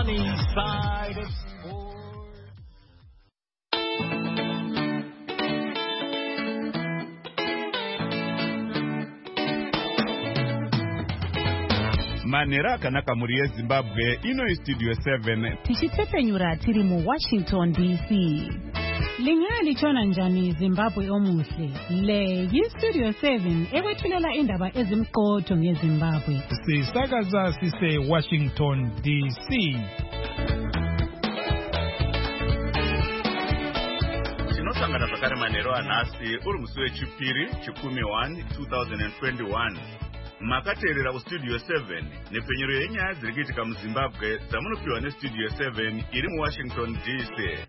sunny side of sports. Manera akanaka muri yeZimbabwe ino Studio 7 tichitepenyura tiri mu Washington DC. Lingali chona njani Zimbabwe omuhle. Le Studio 7 ekwethulela indaba ezimqotho ngeZimbabwe. Sisakaza sise Washington DC. Tinosangana zvakare manheru anhasi uri musi wechipiri chikumi 1 2021. Makateerera kuStudio 7 nepenyero yenyaya dziri kuitika muZimbabwe dzamunopiwa neStudio 7 iri muWashington DC.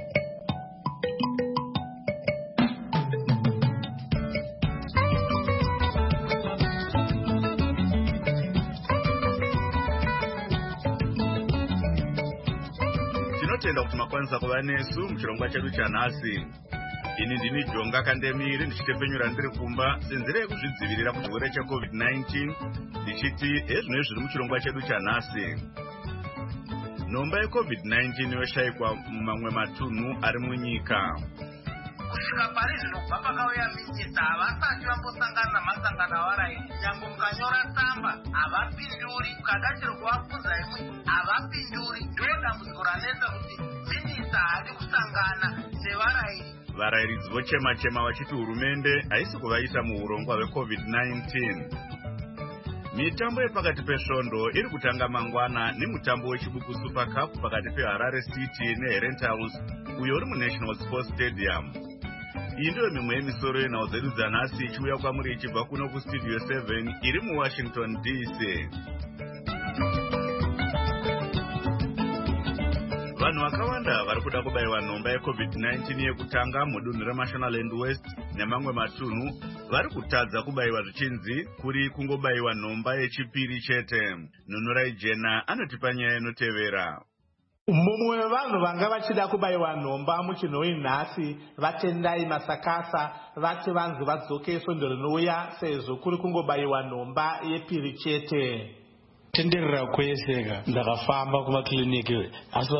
Tinotenda kuti makwanisa kuva nesu muchirongwa chedu chanhasi. Ini ndini Jonga Kandemiri ndichitepenyura ndiri kumba senzira yekuzvidzivirira kuchirwere cheCovid-19 ndichiti ezvino zviri muchirongwa chedu chanhasi. Nhomba yeCovid-19 yoshayikwa mumamwe matunhu ari munyika. Kusvika pari zvino kubva pakauya minista havasati vambosangana namasangano avaraini. Nyangwe mukanyora tsamba havapinduri, ukada chero kuvabvunza imwe havapinduri. Ndo dambudziko ranetsa kuti minista haadi kusangana nevaraini. Varairidzi vochema-chema vachiti hurumende haisi kuvaisa muurongwa hweCovid-19. Mitambo yepakati pesvondo iri kutanga mangwana nemutambo wechibuku Super Cup pakati peHarare City neHerentals uyo uri muNational Sports Stadium. Iyi ndiyo mimwe yemisoro yenhau dzedu dzanhasi ichiuya kwamuri ichibva kuno kuStudio 7 iri muWashington DC. Vanhu vakawanda vari kuda kubayiwa nhomba yeCovid-19 yekutanga mudunhu reMashonaland West nemamwe matunhu vari kutadza kubayiwa zvichinzi kuri kungobayiwa nhomba yechipiri chete. Nunurai Jena anotipa nyaya inotevera. Mumwe wevanhu vanga vachida kubayiwa nhomba muchinhoi nhasi vatendai Masakasa vati vanzi vadzoke svondo rinouya sezvo kuri kungobayiwa nhomba yepiri chete. Tenderera kweseka ndakafamba kumakliniki asi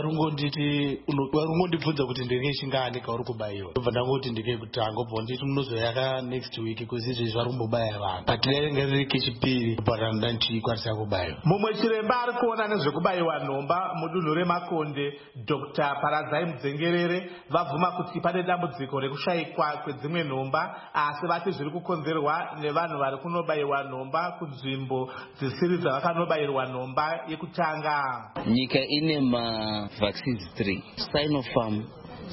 varungondibvunza kuti ndenge chingani kauri kubayiwa ndobva ndangoti ndike kutanga obva nditi munozoyaka next week kuzizvi vari kumbobaya vanhu but dainge riri kechipiri bhara ndandichikwanisa kubayiwa. Mumwe chiremba ari kuona nezvekubayiwa nhomba mudunhu reMakonde Dr. Paradzai Mudzengerere vabvuma kuti pane dambudziko rekushayikwa kwedzimwe nhomba asi vati zviri kukonzerwa nevanhu vari kunobayiwa nhomba kunzvimbo dzisiri dzavakanobayiwa nhomba yekutanga. Nyika ine mavaccines 3 Sinopharm,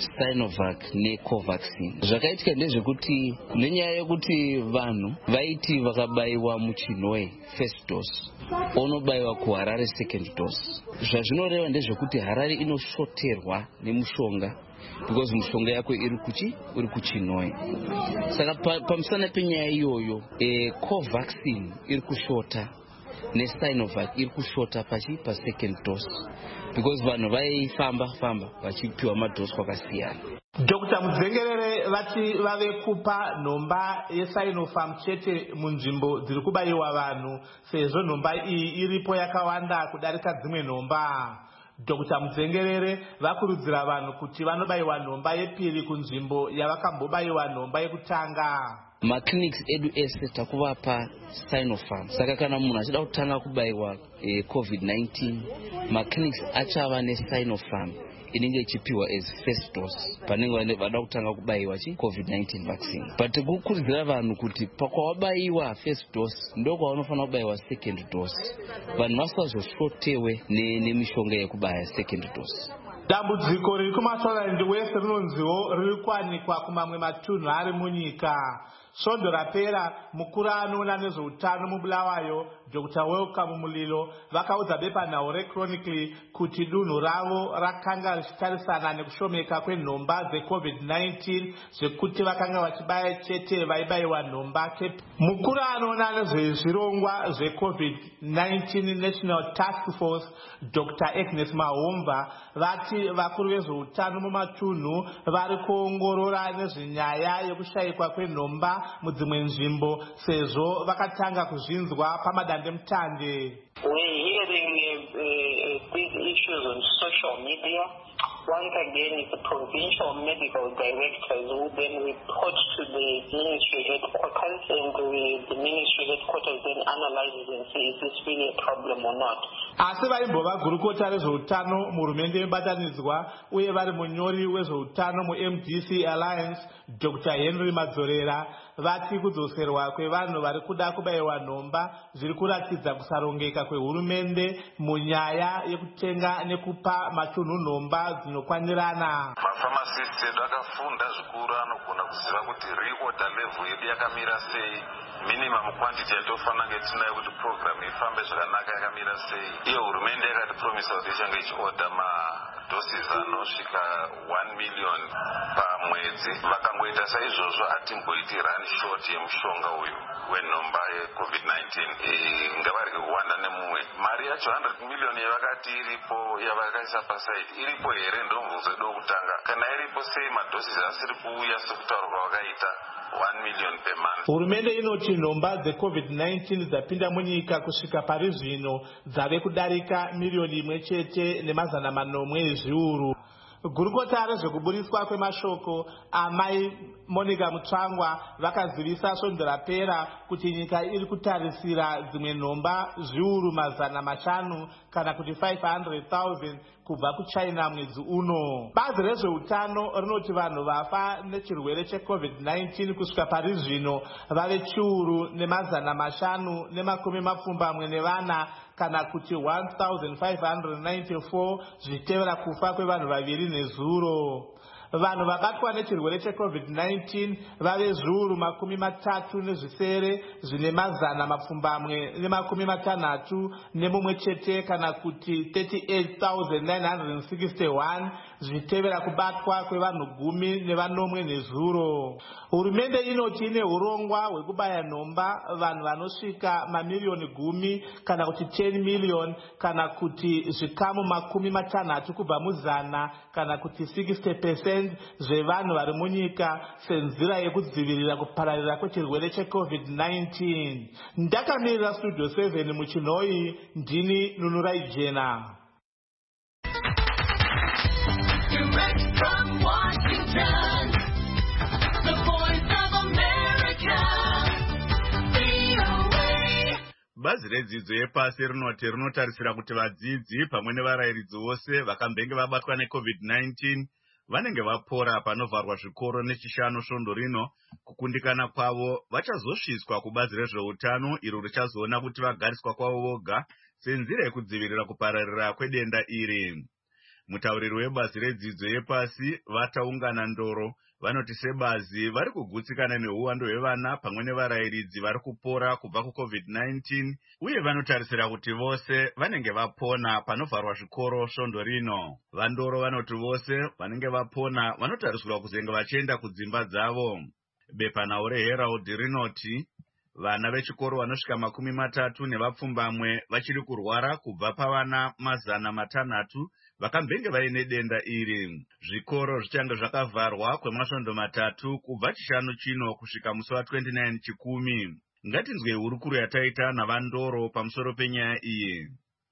Sinovac neCovaxin. Zvakaitika ndezvekuti nenyaya yekuti vanhu vaiti vakabayiwa muchinhoi first dose onobayiwa kuHarare second dose. Zvazvinoreva ndezvekuti Harare inoshoterwa nemushonga because mushonga yako iri kuchinhoi. Saka pamusana penyaya iyoyo Covaxin iri kushota neSinovac iri kushota pasecond dose because vanhu vaifamba vachipiwa madose kwakasiyana. Dr. Mudzengerere vati vave kupa nhomba yeSinopharm chete munzvimbo dziri kubayiwa vanhu sezvo nhomba iyi iripo yakawanda kudarika dzimwe nhomba. Dr. Mudzengerere vakurudzira vanhu kuti vanobayiwa nhomba yepiri kunzvimbo yavakambobayiwa nhomba yekutanga. Maclinics edu ese takuvapa Sinopharm. Saka kana munhu achida kutanga kubayiwa COVID-19, maclinics achava neSinopharm inenge ichipiwa as first dose panenge vada kutanga kubayiwa COVID-19 vaccine. But kukurudzira vanhu kuti pakwawabayiwa first dose ndokwavanofanira kubayiwa second dose. Vanhu vasazoshotewe nemishonga yekubaya second dose. Dambudziko riri kuMashonaland West rinonziwo riri kuwanikwa kumamwe matunhu ari munyika. Svondo rapera mukuru anoona nezveutano muBulawayo Dr. Welcome Mulilo vakaudza bepanhau reChronically kuti dunhu ravo rakanga richitarisana nekushomeka kwenhomba dzeCovid-19 zvekuti vakanga vachibaya chete vaibayiwa nhomba. Mukuru anoona nezvezvirongwa zveCovid-19 National Task Force Dr. Agnes Mahomva vati vakuru vezveutano mumatunhu vari kuongorora nezvenyaya yekushayikwa kwenhomba mudzimwe nzvimbo sezvo vakatanga kuzvinzwa pamadandemutande. We're hearing a big issue issues on social media. Once again, it's the provincial medical directors who then report to the ministry headquarters, and the ministry headquarters then analyzes and says, is this really a problem or not? Asi vaimbova gurukota rezveutano muhurumende yebatanidzwa uye vari munyori wezveutano muMDC Alliance Dr. Henry Madzorera vati kudzoserwa kwevanhu vari kuda kubayiwa nhomba zviri kuratidza kusarongeka kwehurumende munyaya yekutenga nekupa matunhu nhomba dzinokwanirana. Mafamasists edu akafunda zvikuru anogona kuziva kuti reorder level yedu yakamira sei, minimum quantity yatofanira kunge tinayo kuti program ifambe zvakanaka yakamira sei. Iyo hurumende yakatipromisa kuti ichange ichiorder madoses anosvika 1 million pamwedzi. Vakangoita saizvozvo hatimboiti run short yemushonga uyu wenhomba yeCovid-19 ngavarege kuwanda nemumwe. Mari yacho 100 million yavakati iripo yavakaisa pasaidi iripo here? Ndomubvunzo wedu wokutanga. Kana iripo sei madoses asiri kuuya sekutaurwa kwavakaita 1 million per month? Hurumende inoti nhomba dzeCovid-19 dzapinda munyika kusvika pari zvino dzave kudarika miliyoni 1.8 ezviuru. Gurukota rezvekuburiswa kwemashoko amai Monica Mutsvangwa vakazivisa svondo rapera kuti nyika iri kutarisira dzimwe nhomba zviuru 500 kana kuti 500,000 kubva kuChina mwedzi uno. Bazi rezveutano rinoti vanhu vafa nechirwere cheCovid-19 kusvika pari zvino vave chiuru 524 kana kuti 1,594 zvichitevera kufa kwevanhu vaviri nezuro. Vanhu vabatwa nechirwere cheCovid-19 vave zviuru 37 zvine 160 kana kuti 38,961 zvichitevera kubatwa kwevanhu 10 nezuro. Hurumende inoti ine urongwa hwekubaya nhomba vanhu vanosvika mamiliyoni 10 kana kuti 10 million kana kuti zvikamu 60 kubva muzana kana kuti 60% zvevanhu vari munyika senzira yekudzivirira kupararira kwechirwere cheCovid-19. Ndakamirira Studio 7 muChinoi, ndini Nunurai Jena. Direct from Washington, the voice of America, VOA. Bazi redzidzo yepasi rinoti rinotarisira kuti vadzidzi pamwe nevarairidzi vose vakambenge vabatwa neCovid-19 vanenge vapora panovharwa zvikoro nechishanu svondo rino. Kukundikana kwavo vachazosviswa kubazi rezveutano iro richazoona kuti vagariswa kwavo voga senzira yekudzivirira kupararira kwedenda iri. Mutauriri webazi redzidzo yepasi vataungana Ndoro vanoti sebazi vari kugutsikana neuwando hwevana pamwe nevarairidzi vari kupora kubva kuCovid-19 uye vanotarisira kuti vose vanenge vapona panovharwa zvikoro svondo rino. Vandoro vanoti vose vanenge vapona vanotarisirwa kuzenge vachienda kudzimba dzavo. Bepanhau reHerald rinoti vana vechikoro vanosvika 30 nevapfumbamwe vachiri kurwara kubva pavana 600 vakambenge vaine denda iri. Zvikoro zvichange zvakavharwa kwemasvondo 3 kubva chishanu chino kusvika musi wa29 Chikumi. Ngatinzwe hurukuro yataita naVandoro pamusoro penyaya iyi.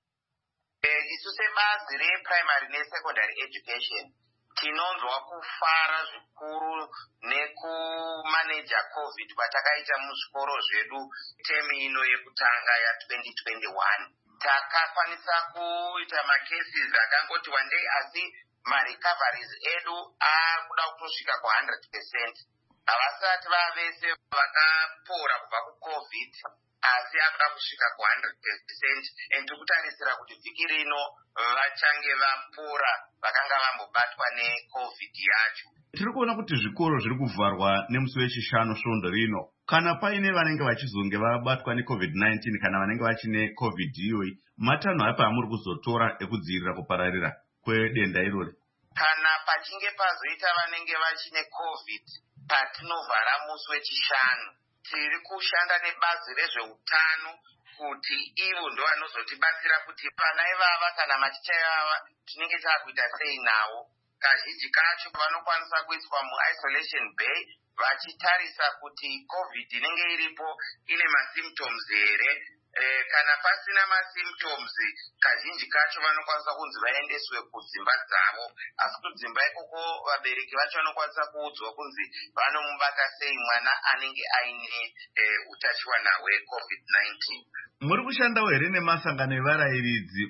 Isu sebazi reprimary nesecondary education tinonzwa kufara zvikuru nekumaneja COVID kwatakaita muzvikoro zvedu temi ino yekutanga ya2021. Takakwanisa kuita macases akangoti wandei, asi marecoveries edu akuda kutosvika ku100%. Havasati vavese vakapora kubva kuCovid, asi akuda kusvika ku100%. And tikutarisira kuti vhiki rino vachange vapora vakanga vambobatwa neCovid yacho. Tiri kuona kuti zvikoro zviri kuvharwa nemusi wechishanu svondo rino. Kana paine vanenge vachizonge vabatwa neCovid-19 kana vanenge vachine COVID iyoyi, matanho apa amuri kuzotora ekudzivirira kupararira kwedenda irori? Kana pachinge pazoita vanenge vachine COVID patinovhara musi wechishanu, tiri kushanda nebazi rezveutano kuti ivo ndo vanozotibatsira kuti vana ivava kana maticha ivava tinenge takuita sei navo. Kazhinji kacho vanokwanisa kuiswa muisolation bay vachitarisa kuti COVID inenge iripo ine masymptoms here, kana pasina masymptoms kazhinji kacho vanokwanisa kunzi vaendeswe kudzimba dzavo, asi kudzimba ikoko vabereki vacho vanokwanisa kuudzwa kunzi vanomubata sei mwana anenge aine utachiwana hweCovid-19. Muri kushandawo here nemasangano evarairidzi?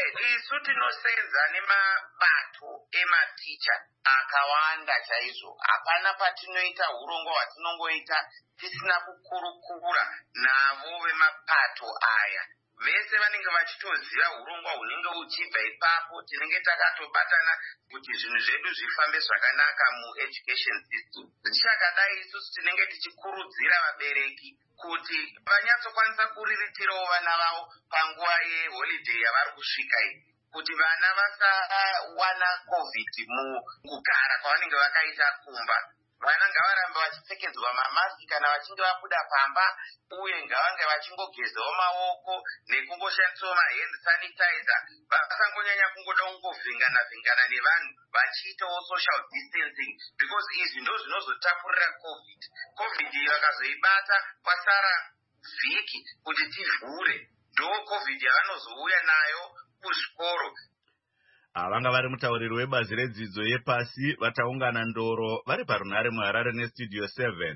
Isu tinosenza nemabato ematicha akawanda chaizvo. Hapana patinoita urongwa hwatinongoita tisina kukurukura navo vemapato aya. Vese vanenge vachitoziva urongwa hunenge uchibva ipapo. Tinenge takatobatana kuti zvinhu zvedu zvifambe zvakanaka mueducation system. Zvichakadai isusu tinenge tichikurudzira vabereki kuti vanyatsokwanisa kuriritirawo vana vavo panguva yeholiday yavari kusvika iyi, kuti vana vasawana COVID mukugara kwavanenge vakaita kumba. Vana ngavarambe vachipfekedzwa mamaski kana vachinge vabuda pamba, uye ngavange vachingogezawo maoko nekungoshandisawo mahand sanitizer. Vasangonyanya kungoda kungovhingana nevanhu vachiitawo social distancing, because izvi ndo zvinozotapurira COVID iyi vakazoibata kwasara vhiki kuti tivhure, ndo COVID yavanozouya nayo kuzvikoro. Vanga vari mutauriri webazi redzidzo yepasi vataungana ndoro vari parunhare muHarare neStudio 7.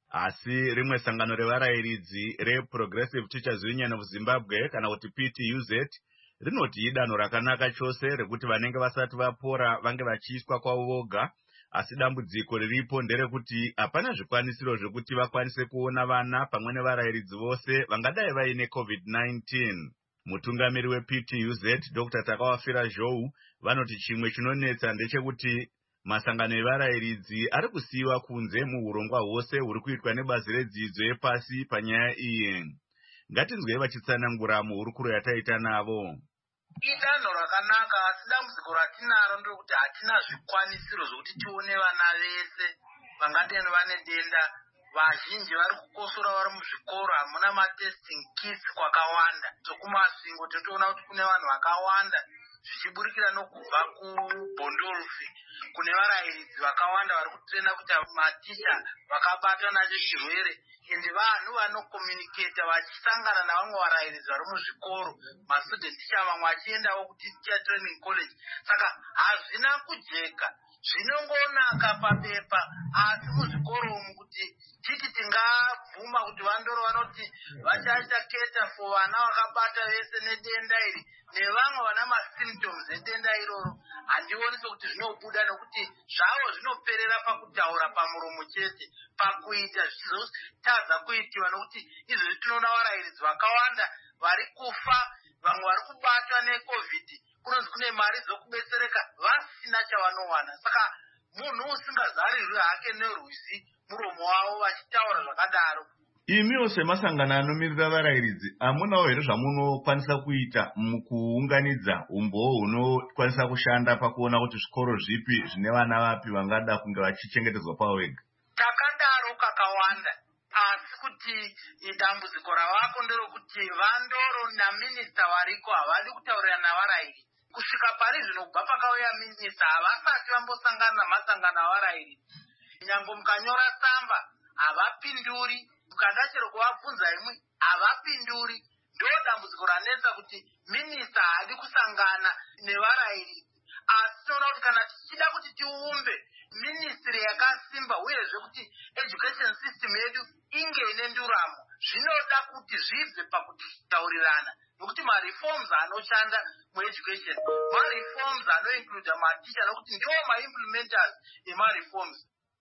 Asi rimwe sangano revarairidzi reProgressive Teachers Union of Zimbabwe kana kuti PTUZ rinoti idanho rakanaka chose rekuti vanenge vasati vapora vange vachiiswa kwavo voga, asi dambudziko riripo nderekuti hapana zvikwanisiro zvekuti vakwanise kuona vana pamwe nevarairidzi vose vangadai vaine COVID-19. Mutungamiri wePTUZ Dr. Takawafira Zhou vanoti chimwe chinonetsa ndechekuti masangano evarairidzi ari kusiyiwa kunze muurongwa hwose huri kuitwa nebazi redzidzo yepasi panyaya iyi. Ngatinzwei vachitsanangura muhurukuro yataita navo. Idanho rakanaka, asi dambudziko ratinaro ndokuti hatina zvikwanisiro zvokuti tione vana vese vangadai vane denda. Vazhinji vari kukosora vari muzvikoro, hamuna matesting kits kwakawanda. Sokumasvingo totoona kuti kune vanhu vakawanda zvichiburikira nokubva kuBhondolfi. Kune varairidzi vakawanda vari kutrena kuti maticha vakabatwa nacho chirwere, ende vanhu vanokomuniketa vachisangana navamwe varairidzi vari muzvikoro, mastudent teacher vamwe vachiendawo kuti teacher training college. Saka hazvina kujeka, zvinongonaka papepa, asi muzvikoro umu kuti titi tingabvuma kuti vandoro vanoti vachaita keta for vana vakabata vese nedenda iri nevamwe vana masymptoms edenda iroro, handioni sokuti zvinobuda nokuti zvavo zvinoperera pakutaura pamuromo chete, pakuita zvichizotadza kuitiwa nokuti izvezvi tinoona varairidzi vakawanda vari kufa, vamwe vari kubatwa neCovid, kunonzi kune mari dzokubetsereka vasina chavanowana. Saka munhu usingazarirwi hake nerwizi muromo wavo vachitaura zvakadaro. Imiwo semasangano anomirira varairidzi, hamunawo here zvamunokwanisa kuita mukuunganidza umboo hunokwanisa kushanda pakuona kuti zvikoro zvipi zvine vana vapi vangada kunge vachichengetedzwa pavo vega? Takadaro kakawanda, asi kuti dambudziko ravako nderokuti vandoro naminista variko havadi kutaurira navarairidzi. Kusvika pari zvino kubva pakauya minista havasati vambosangana namasangano avarairidzi. Nyange mukanyora tsamba havapinduri, mukada chero kuvabvunza imwe havapinduri. Ndo dambudziko ranetsa kuti minista haadi kusangana nevarairidzi. Asi tinoona kuti kana tichida kuti tiumbe ministry yakasimba uyezve kuti education system yedu inge ine nduramo, zvinoda kuti zvibve pakutaurirana, nokuti mareforms anoshanda mueducation mareforms anoincluda maticha, nokuti ndiwo maimplementers emareforms.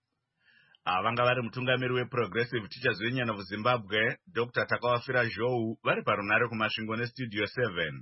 Vanga vari mutungamiri weProgressive Teachers Union of Zimbabwe Dr. Takawafira Zhou vari parunhare kumasvingo neStudio 7.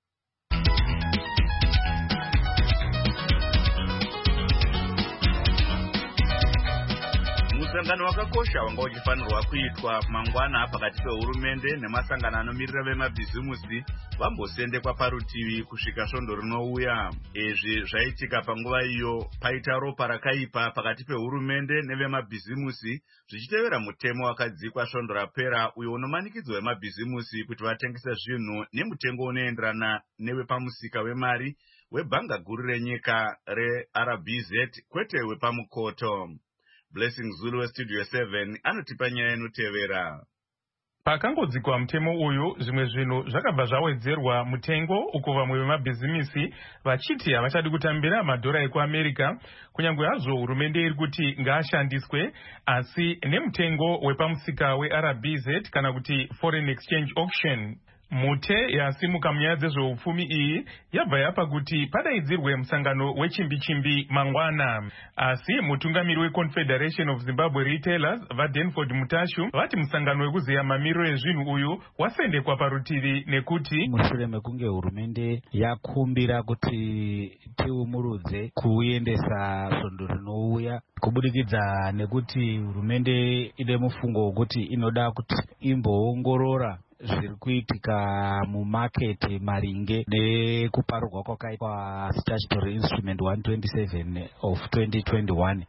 Musangano wakakosha wanga uchifanirwa kuitwa mangwana pakati pehurumende nemasangano anomirira vemabhizimusi vambosendekwa parutivi kusvika svondo rinouya. Izvi zvaitika panguva iyo paita ropa rakaipa pakati pehurumende nevemabhizimusi zvichitevera mutemo wakadzikwa svondo rapera uyo unomanikidzwa vemabhizimusi kuti vatengese zvinhu nemutengo unoenderana newepamusika wemari webhanga guru renyika reRBZ kwete wepamukoto. Blessing Zulu weStudio 7 anotipa nyaya inotevera. Pakangodzikwa mutemo uyu, zvimwe zvinhu zvakabva zvawedzerwa mutengo, uko vamwe vemabhizimisi vachiti havachadi kutambira madhora ekuAmerica, kunyange hazvo hurumende iri kuti ngaashandiswe, asi nemutengo wepamusika weRBZ kana kuti Foreign Exchange Auction. Mute yasimuka munyaya dzezveupfumi iyi yabva yapa kuti padaidzirwe musangano wechimbi-chimbi mangwana, asi mutungamiri weConfederation of Zimbabwe Retailers vaDenford Mutashu vati musangano wekuziya mamiriro ezvinhu uyu wasendekwa parutivi nekuti mushure mekunge hurumende yakumbira kuti tiumurudze kuendesa svondo rinouya, kubudikidza nekuti hurumende ine mufungo wekuti inoda kuti imboongorora zviri kuitika mumaketi maringe nekuparurwa kwakaitwa statutory instrument 127 of 2021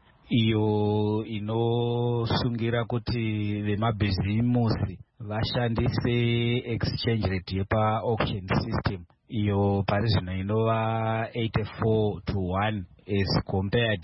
iyo inosungira kuti vemabhizimusi vashandise exchange rate yepa-auction system iyo pari zvino inova 84-1 as compared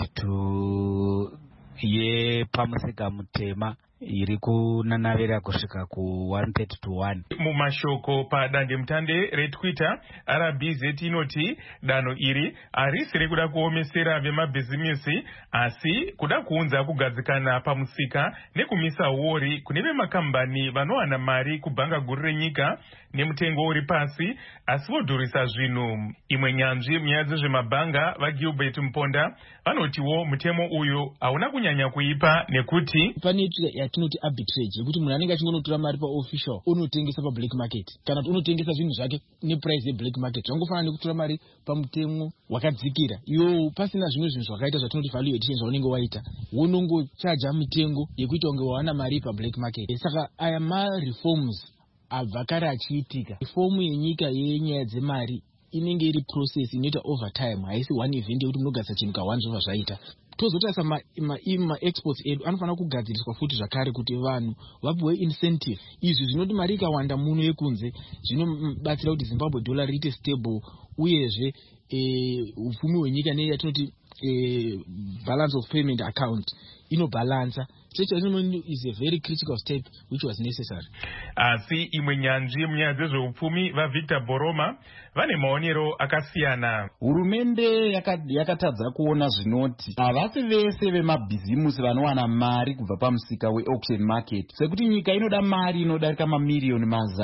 to yepamusika mutema iri kunanavira kusvika ku 130-1. Mumashoko padandemutande reTwitter, RBZ inoti danho iri harisi rekuda kuomesera vemabhizimisi, asi kuda kuunza kugadzikana pamusika nekumisa huori kune vemakambani vanowana mari kubhanga guru renyika nemutengo uri pasi, asi vodhurisa zvinhu. Imwe nyanzvi munyaya dzezvemabhanga vaGilbert Mponda vanotiwo mutemo uyu hauna kunyanya kuipa nekuti pane yatinoti arbitrage yekuti munhu anenge achingonotora mari paofficial unotengesa pablack market kana kuti unotengesa zvinhu zvake neprice yeblack market, zvangofanana nekutora mari pamutemo wakadzikira iwo pasina zvimwe zvinhu zvakaita zvatinoti value addition zvaunenge waita, wonongochaja mitengo yekuita kunge wawana mari pablack market. Saka aya ma-reforms abva kare achiitika. Reformu yenyika yenyaya dzemari inenge iri process inoita over time, haisi one event yekuti munogadzira chinhu ka1 zvobva zvaita. Tozotarisa ma-exports edu anofanira kugadziriswa futi zvakare kuti vanhu vapiwe incentive. Izvi zvinoti mari ikawanda muno yekunze zvinobatsira kuti Zimbabwe dollar riite stable, uyezve upfumi hwenyika neyatinoti balance of payment account inobalansa. Such is a very critical step which was necessary. Asi imwe nyanzvi munyaya dzezveupfumi vaVictor Boroma vane maonero akasiyana. Hurumende yakatadza kuona zvinoti havasi vese vemabhizimusi vanowana mari kubva pamusika weauction market, sekuti nyika inoda mari inodarika mamiliyoni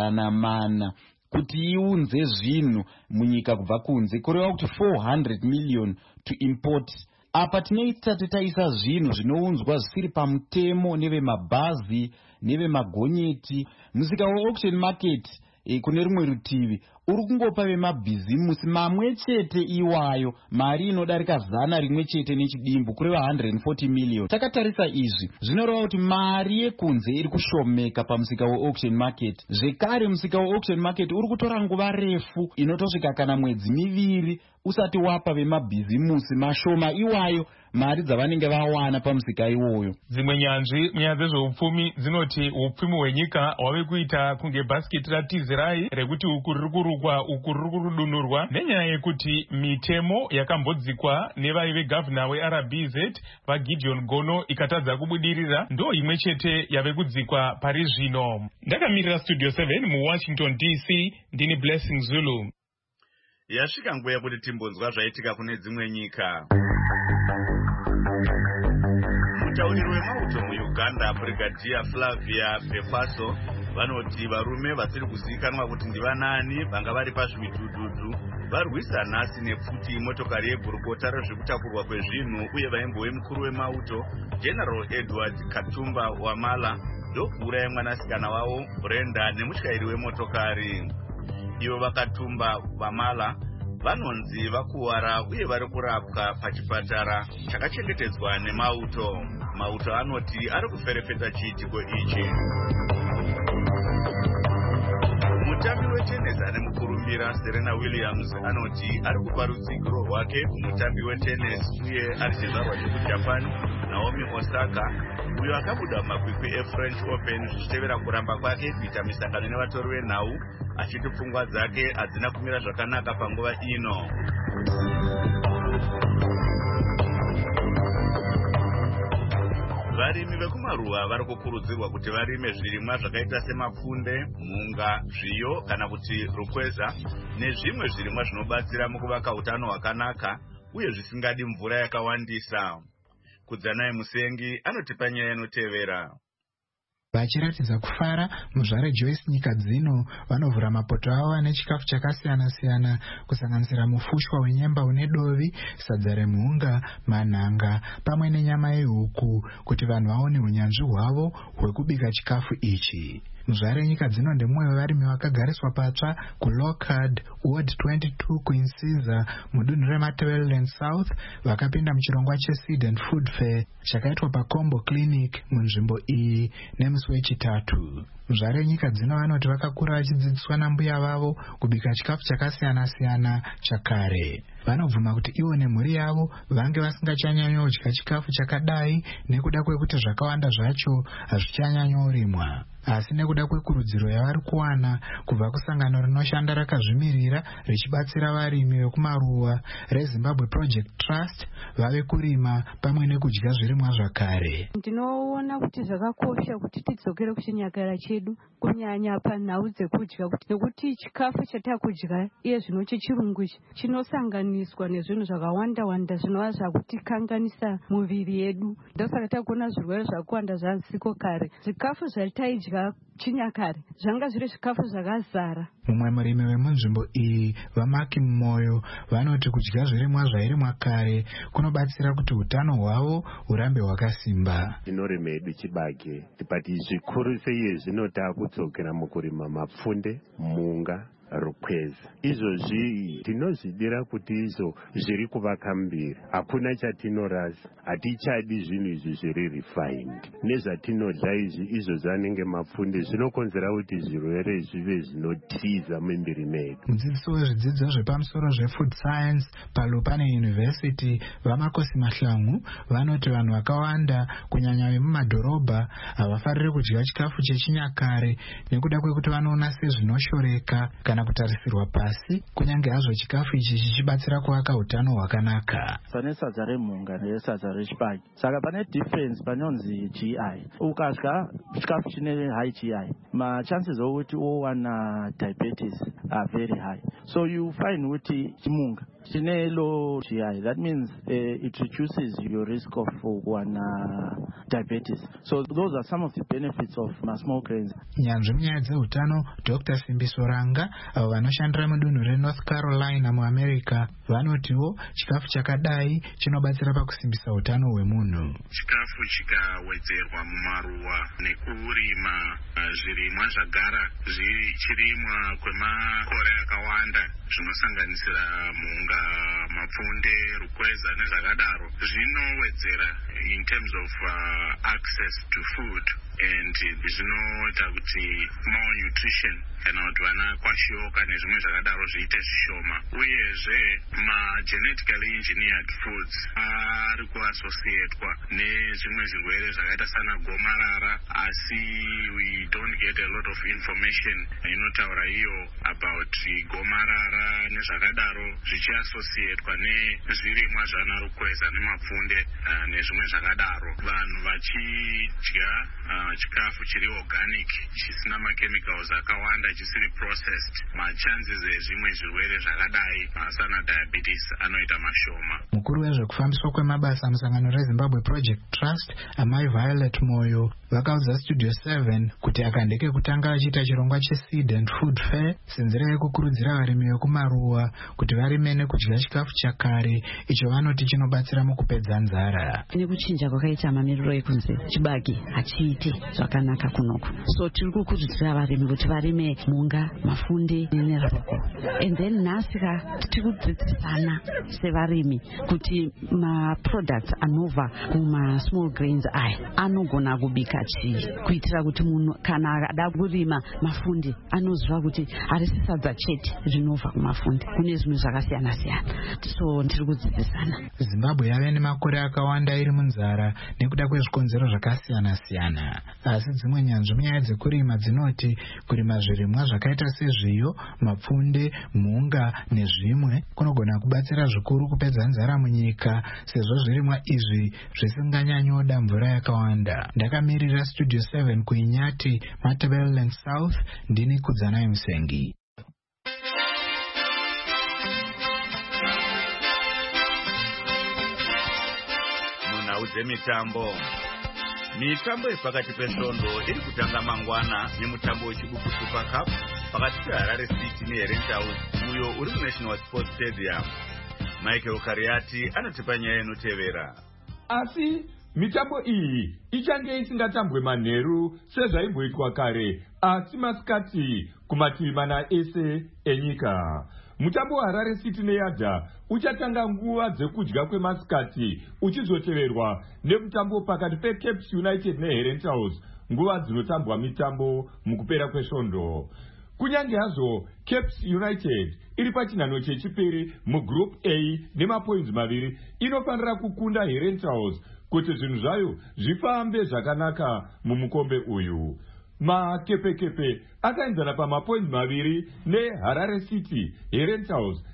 400 kuti iunze zvinhu munyika kubva kunze, kureva kuti 400 million to import. Apa tinoita taisa zvinhu zvinounzwa zvisiri pamutemo nevemabhazi nevemagonyeti. Musika weauction market kune rumwe rutivi uri kungopa vemabhizimusi mamwe chete iwayo mari inodarika 100 chete nechidimbu, kureva 140 million. Takatarisa izvi zvinoreva kuti mari yekunze iri kushomeka pamusika weauction market. Zvekare musika weauction market uri kutora nguva refu inotosvika kana mwedzi 2 usati wapa vemabhizimusi mashoma iwayo mari dzavanenge vawana pamusika iwoyo. Dzimwe nyanzvi munyaya dzezveupfumi dzinoti upfumi hwenyika hwave kuita kunge bhasiketi ratizirai rekuti uku riri kurukwa uku riri kurudunurwa, nenyaya yekuti mitemo yakambodzikwa nevaive gavhina weRBZ vaGideon Gono ikatadza kubudirira ndo imwe chete yave kudzikwa pari zvino. Ndakamirira Studio 7 muWashington DC, ndini Blessing Zulu. Yasvika nguva yekuti timbonzwa zvaitika kune dzimwe nyika. Mutauriri wemauto muUganda Brigadier Flavia Pepaso vanoti varume vasiri kuzivikanwa kuti ndivanani vanga vari pazvimidhudhudhu varwisa nhasi nepfuti motokari yegurukota rezvekutakurwa kwezvinhu uye vaimbove mukuru wemauto General Edward Katumba Wamala ndokuuraya mwanasikana wavo Brenda nemutyairi wemotokari. Ivo vakatumba Wamala vanonzi vakuwara uye vari kurapwa pachipatara chakachengetedzwa nemauto. Mauto anoti ari kuferefeta chiitiko ichi. Mutambi wetenesi ane mukurumbira Serena Williams anoti ari kupa rutsigiro rwake kumutambi wetenesi uye ari chizvarwa chekuJapan Naomi Osaka uyo akabuda mumakwikwi eFrench Open zvichitevera kuramba kwake kuita misangano nevatori venhau, achiti pfungwa dzake hadzina kumira zvakanaka panguva ino. Varimi vekumaruwa vari kukurudzirwa kuti varime zvirimwa zvakaita semafunde, munga, zviyo kana kuti rukweza nezvimwe zvirimwa zvinobatsira mukuvaka utano hwakanaka uye zvisingadi mvura yakawandisa. Kudzanai Musengi anotipa nyaya inotevera. Vachiratidza kufara, muzvare Joyce nyika dzino vanovhura mapoto avo ane chikafu chakasiyana-siyana kusanganisira mufushwa wenyemba une dovi, sadza remhunga, manhanga pamwe nenyama yehuku kuti vanhu vaone unyanzvi hwavo hwekubika chikafu ichi. Muzvare nyika dzino ndemumwe wevarimi vakagariswa patsva kuLockard, Ward 22 kuInsiza, mudunhu reMatebeleland South, vakapinda muchirongwa cheSeed and Food Fair chakaitwa paCombo Clinic munzvimbo iyi nemusi wechitatu. Muzvare nyika dzino vanoti vakakura vachidzidziswa nambuya vavo kubika chikafu chakasiyana-siyana chakare. Vanobvuma kuti ivo nemhuri yavo vange vasingachanyanyodya chikafu chakadai nekuda kwekuti zvakawanda zvacho hazvichanyanyorimwa. Asi nekuda kwekurudziro yavari kuwana kubva kusangano rinoshanda rakazvimirira richibatsira varimi vekumaruwa reZimbabwe Project Trust vave kurima pamwe nekudya zvirimwa zvakare. Ndinoona kuti zvakakosha kuti tidzokere kuchinyakare chedu kunyanya panhau dzekudya nekuti chikafu chatakudya iye zvino chechirungu chinosanganiswa nezvinhu zvakawanda-wanda zvinova zvakutikanganisa muviri yedu. Ndosaka takuona zvirwere zvakawanda zvanziko kare. Zvikafu zvataidya chinyakare zvanga zviri zvikafu zvakazara. Mumwe murimi wemunzvimbo iyi Vamaki Mmoyo vanoti kudya zvirimwa zvairimwa kare kunobatsira kuti utano hwavo hurambe hwakasimba. Tinorima hedu chibage but zvikuru sei zvinota kudzokera mukurima mapfunde, munga, rukweza. Izvozvi tinozvidira kuti izvo zviri kuvaka mbiri. Hakuna chatinorasa. Hatichadi zvinhu izvi zviri refined. Nezvatinodla izvi izvo zvanenge mapfunde zvinokonzera kuti zvirwere zvive zvinotiza mumbiri medu. Mudzidzisi wezvidzidzo zvepamusoro zvefood science paLupane University Vamakosi Mahlangu vanoti vanhu vakawanda kunyanya vemumadhorobha havafariri kudya chikafu chechinyakare nekuda kwekuti vanoona sezvinoshoreka kana kutarisirwa pasi, kunyange hazvo chikafu ichi chichibatsira kuvaka utano hwakanaka. Pane sadza remhunga nesadza rechibage. Saka pane difference panonzi GI. Ukadya chikafu chine high GI, chances okuti owana diabetes are very high. So you find kuti chimunga chine low GI. That means it reduces your risk of one diabetes. So those are some of the benefits of small grains. Nyanzvi munyaya dzeutano Dr. Simbiso Ranga avo vanoshandira mudunhu reNorth Carolina muAmerica vanotiwo chikafu chakadai chinobatsira pakusimbisa utano hwemunhu. Chikafu chikawedzerwa mumaruwa nekurima zvirimwa zvagara zvichirimwa kwemakore akawanda zvinosanganisira munga, mapfunde, rukweza nezvakadaro zvinowedzera in terms of access to food and zvinoita kuti malnutrition kana kuti vana kwashoka nezvimwe zvakadaro zviite zvishoma. Uyezve genetically engineered foods ari kuassociatwa nezvimwe zvirwere zvakaita sana gomarara, asi we don't get a lot of information inotaura iyo about gomarara nezvakadaro zvichiassociatwa nezvirimwa zvana rukweza nemapfunde nezvimwe zvakadaro. Vanhu vachidya chikafu chiri organic chisina machemicals akawanda chisiri processed, machances ezvimwe zvirwere zvakadai sana diabetes anoita mashoma. Mukuru wezvekufambiswa kwemabasa musangano reZimbabwe Project Trust Amai Violet Moyo vakaudza Studio 7 kuti akandeke kutanga achiita chirongwa cheSeed and Food Fair senzira yekukurudzira varimi vekumaruwa kuti varime nekudya chikafu chakare icho vanoti chinobatsira mukupedza nzara. Nekuchinja kwakaita mamiriro ekunze chibage hachiiti zvakanaka kunoku, so tiri kukurudzira varimi kuti varime munga, mafunde neroko. And then nhasika tiri kudzidzisana sevarimi kuti maproducts anobva kuma-small grains aya anogona kubika chii, kuitira kuti munhu kana ada kurima mafunde anoziva kuti harisi sadza chete zvinobva kumafunde, kune zvinhu zvakasiyana-siyana. So tiri kudzidzisana. Zimbabwe yave nemakore akawanda iri munzira nenzara nekuda kwezvikonzero zvakasiyana-siyana. Asi dzimwe nyanzvi munyaya dzekurima dzinoti kurima zvirimwa zvakaita sezviyo, mapfunde, mhunga nezvimwe kunogona kubatsira zvikuru kupedza nzara munyika, sezvo zvirimwa izvi zvisinganyanyoda mvura yakawanda. Ndakamirira Studio 7 kuinyati, Matabeleland South, ndini Kudzanai Musengi. Mitambo yepakati pesvondo iri kutanga mangwana nemutambo wechibuku Super Cup pakati peHarare City neHerentaus uyo uri muNational Sports Stadium. Michael Kariati anotipa nyaya inotevera. Asi mitambo iyi ichange isingatambwe manheru sezvaimboitwa kare, asi masikati kumativi mana ese enyika. Mutambo waHarare City neYadha uchatanga nguva dzekudya kwemasikati uchizoteverwa nemutambo pakati peCapes United neHerentaus nguva dzinotambwa mitambo mukupera kwesvondo. Kunyange hazvo Capes United iri pachinhano chechipiri mugroup A nemapoints 2, inofanira kukunda Herentaus kuti zvinhu zvayo zvifambe zvakanaka mumukombe uyu. Makepekepe akaenzana pamapoints 2 neHarare City, Herentaus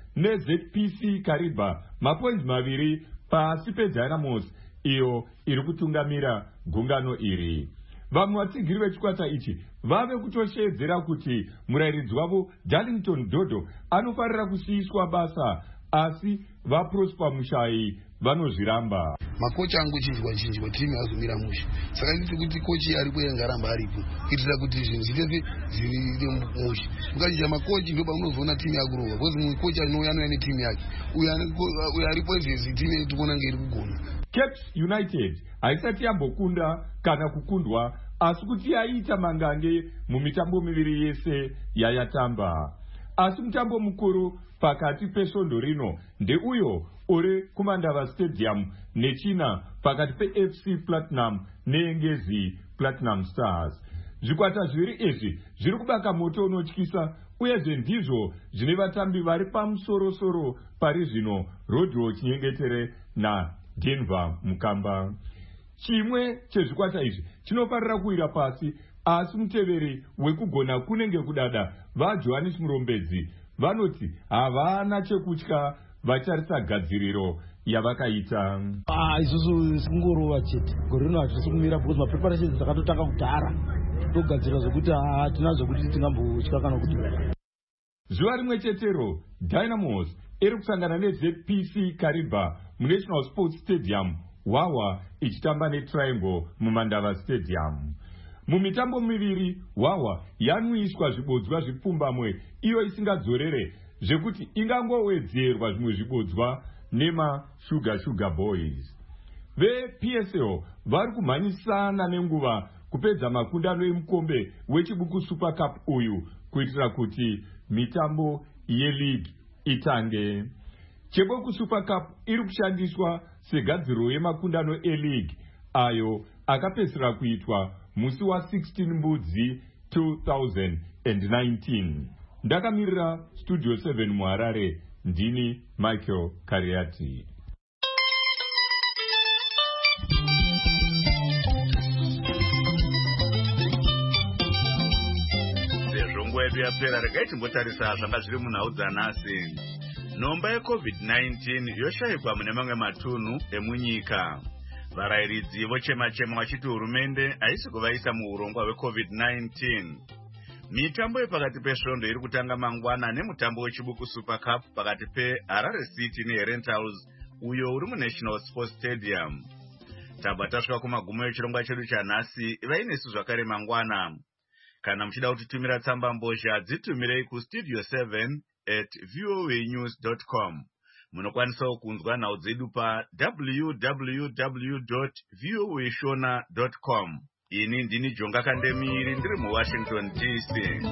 neZPC Kariba mapoints 2 pasi peDynamos iyo iri kutungamira gungano iri. Vamwe vatsigiri vechikwata ichi vave kutoshedzera kuti murairidzi wavo Darlington Dodo anofarira kusiyiswa basa, asi vaProsper Mushai vanozviramba. Makocha angu chinjwa timu yazomira mushe, saka nditi kuti kochi ari kuenga ramba aripo kuitira kuti zvinhu zvitete zviri mushe. Mukachija makochi ndoba unozoona timu yakurova, because mumwe kochi anouya netimu yake uyo aripo izvezi timu yedu kuona ngeri kugona. Capes United haisati yambokunda kana kukundwa, asi kuti yaita mangange mumitambo miviri yese yayatamba. Asi mutambo mukuru pakati pesvondo rino ndeuyo uri kuMandava Stadium nechina pakati peFC Platinum neNgezi Platinum Stars. Zvikwata zviviri izvi zviri kubaka moto unotyisa, uyezve ndizvo zvine vatambi vari pamusoro-soro pari zvino, Rodro Chinyengetere naDenver Mukamba. Chimwe chezvikwata izvi chinofarira kuwira pasi, asi muteveri wekugona kunenge kudada vaJohannes Murombedzi vanoti havana chekutya vacharisa gadziriro yavakaita. Isusu singorova chete gore rino hatisi kumira because mapreparations dzakatotanga kudhara togadzira zvokuti hatina zvokuti tingambotya kana kuti. Zuva rimwe chetero Dynamos iri kusangana neZPC Kariba muNational Sports Stadium, Wawa ichitamba neTriangle muMandava Stadium. Mumitambo miviri Wawa yanwiswa zvibodzwa zvipfumbamwe iyo isingadzorere zvekuti ingangowedzerwa zvimwe zvibodzwa nemaSugar Boys. VePSL vari kumhanyisana nenguva kupedza makundano emukombe wechibuku Super Cup uyu kuitira kuti mitambo yeleague itange. Cheboku Super Cup iri kushandiswa segadziro yemakundano eleague ayo akapedzisira kuitwa musi wa16 Mbudzi 2019. Ndakamirira Studio 7 muHarare, ndini Michael Kariati. Sezvo nguva yedu yapera, regai timbotarisa zvanga zviri munhau dzanhasi. Nhomba yeCovid-19 yoshayikwa mune mamwe matunhu emunyika. Varairidzi vochema-chema vachiti hurumende haisi kuvaisa muurongwa hweCovid-19. Mitambo yepakati pesvondo iri kutanga mangwana nemutambo wechibuku Super Cup pakati peHarare City neHerentaus uyo uri muNational Sports Stadium. Tabva tasvika kumagumo echirongwa chedu chanhasi. Vainesu zvakare mangwana. Kana muchida kutitumira tsamba mbozha, dzitumirei kustudio 7@voanews.com. Munokwanisawo kunzwa nhau dzedu pa www.voashona.com. Ini ndini Jonga Kandemiri ndiri muWashington DC.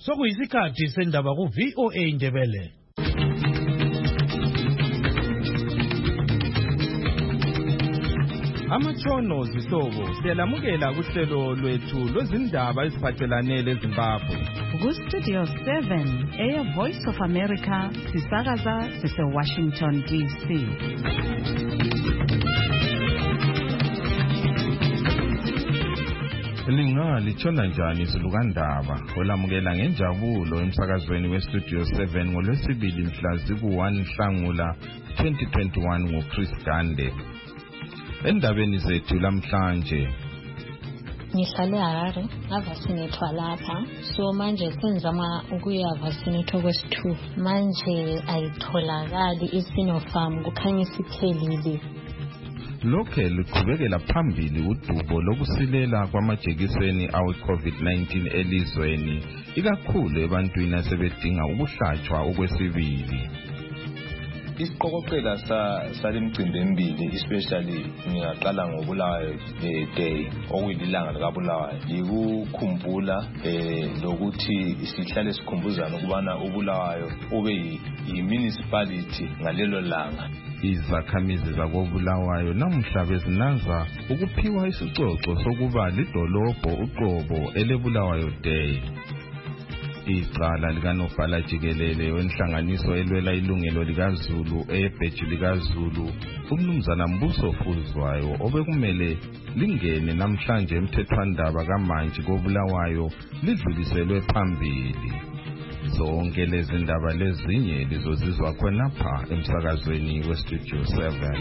sokuyisikhathi sendaba ku-VOA Indebele. Amatshono zihlobo siyalamukela kuhlelo lwethu lwezindaba eziphathelane leZimbabwe. Ku-Studio 7 eyeVoice of America sisakaza sise-Washington DC. Litshona njani izulukandaba olamukela ngenjabulo emsakazweni weStudio 7 ngolwesibili mhla ziku-1 Nhlangula 2021 nguChris Gande. Endabeni zethu lamhlanje ngihlale Harare ngavasinethwa lapha so manje senzama ukuya vasinetho kwesi-2 manje ayitholakali iSinopharm kukhanya isiphelile. lokhe luqhubekela phambili udubo lokusilela kwamajekiseni awe-COVID-19 elizweni ikakhulu ebantwini asebedinga ukuhlatshwa okwesibili. Isiqokoqela salemicimbi emibili especially ngiyaqala ngobulawayo day okuyilanga likabulawayo yikukhumbula lokuthi sihlale sikhumbuzana ukubana ubulawayo ube yi-municipality ngalelo langa. Izakhamizi zakobulawayo namuhla bezinanza ukuphiwa isicoco sokuba lidolobho uqobo elebulawayo day. Icala likanobhala jikelele wenhlanganiso elwela ilungelo likaZulu ebheji likaZulu umnumzana Mbuso Fuzwayo obekumele lingene namhlanje emthethwandaba kaMantshi kobulawayo lidluliselwe phambili. Zonke lezi ndaba lezinye lizozizwa khonapha emsakazweni weStudio 7.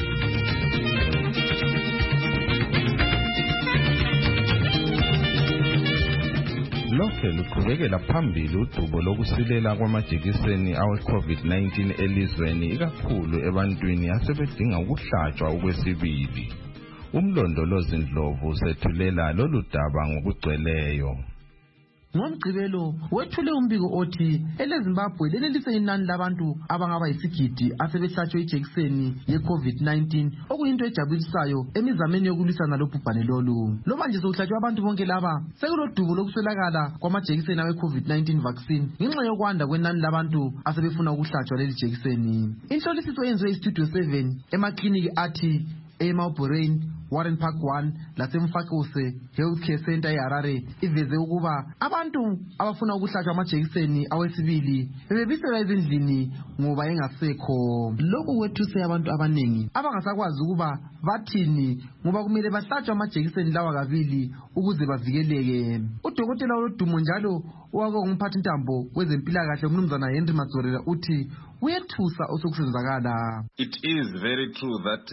Lokhe luqhubekela phambili udubo lokusilela kwamajekiseni awe-COVID-19 elizweni ikakhulu ebantwini asebedinga ukuhlatshwa okwesibili. Umlondolozi Ndlovu sethulela lolu daba ngokugcweleyo. ngoMgqibelo wethule umbiko othi eleZimbabwe lenelise inani labantu abangaba yisigidi asebehlatshwe ijekiseni ye-COVID-19 okuyinto ejabulisayo emizameni yokulwisana lobhubhane lolu. Loba nje sokuhlatshwa abantu bonke laba sekulodubo lokuswelakala kwamajekiseni awe-COVID-19 vaccine ngenxa yokwanda kwenani labantu asebefuna ukuhlatshwa leli jekiseni. Inhlolisiso yenziwe iStudio 7 emakliniki athi eMauborain, Warren Park 1 laseMfakuse Healthcare Center eHarare iveze ukuba abantu abafuna ukuhlatshwa amajekiseni awesibili bebebiselwa ezindlini ngoba engasekho. Lokhu kwethuse abantu abaningi abangasakwazi ukuba bathini ngoba kumele bahlatshwe amajekiseni lawa kabili ukuze bavikeleke. Udokotela olodumo njalo owake ngumphathi ntambo kwezempilakahle umnumzana Henry Mazorela uthi kuyethusa osokusenzakala. It is very true that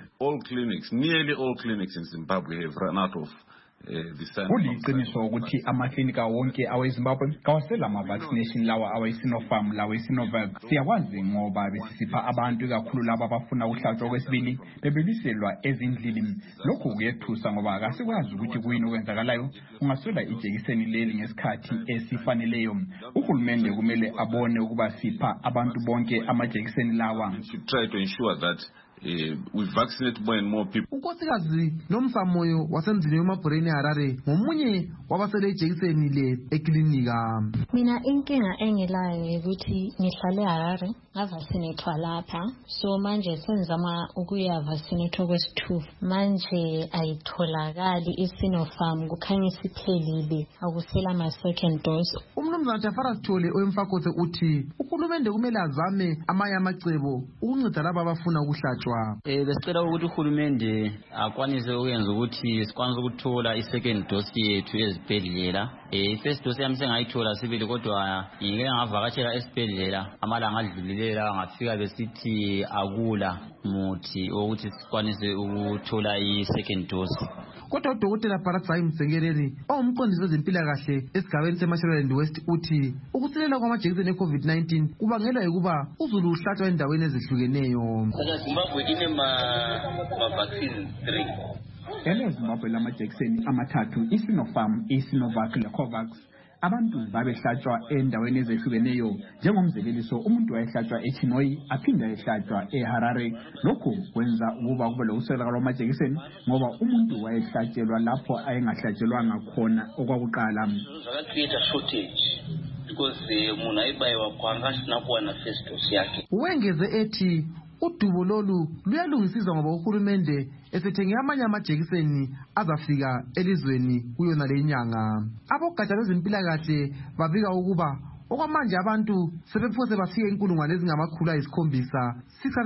nearly all clinics in Zimbabwe have run out of kuliqiniso ukuthi amaklinika wonke aweZimbabwe kawasela ama-vaccination lawa awe-Sinopharm lawe-Sinovac. Siyakwazi ngoba besisipha abantu ikakhulu laba abafuna ukuhlatshwa kwesibili bebebiselwa ezindlini. Lokhu kuyethusa ngoba kasikwazi ukuthi kuyini okwenzakalayo ungaswela ijekiseni leli ngesikhathi esifaneleyo. Uhulumende kumele abone ukuba sipha abantu bonke amajekiseni lawa. Try to ensure that we vaccinate more and more people. Unkosikazi Nomsamoyo wasemzini weMauborain eHarare ngomunye wabasele ijekiseni le eklinika. Mina inkinga engilayo ukuthi ngihlale Harare ngavasinethwa lapha so manje senzama ukuya vasinethwa kwesi-2 manje ayitholakali iSinopharm kukhanya isiphelile akusela ama-second dose. Umnumzana Jafara Sithole oweMfakose uthi uhulumende kumele azame amanye amacebo ukunceda laba abafuna ukuhlatshwa. Besicela ukuthi uhulumende akwanise ukwenza ukuthi sikwanise ukuthola i-second dose yethu ezibhedlela. I-first dose yami sengayithola sibili kodwa ngike ngavakatshela esibhedlela amalanga adlulilela ngafika besithi akula muthi ukuthi sikwanise ukuthola i-second dose. Kodwa udokotela Paratsai Msengereri ongumqondisi wezempilakahle esigabeni seMashonaland West uthi ukusilela kwamajekiseni e-COVID-19 kubangelwa ukuba uzulu uhlatshwa endaweni ezihlukeneyo. Zimbabwe ine ma-vaccine 3. EleZimbabwe lamajekiseni amathathu iSinopharm, iSinovac leCovax. Abantu babehlatshwa endaweni ezehlukeneyo njengomzekeliso umuntu wayehlatshwa eChinoi aphinda ehlatshwa eHarare. Lokhu kwenza ukuba kube lokuswelakala kwamajekiseni ngoba umuntu wayehlatshelwa lapho ayengahlatshelwanga khona okwakuqala. Create a shortage because munhu aibayiwa kwanga asina kuwana first dose yake. Wengeze ethi udubo lolu luyalungisizwa ngoba uhulumende esethenge amanye amajekiseni azafika elizweni kuyona le nyanga. Abogatsha lwezempilakahle babika ukuba okwamanje abantu sebephose bafike inkulungwane ezingamakhulu ayisikhombisa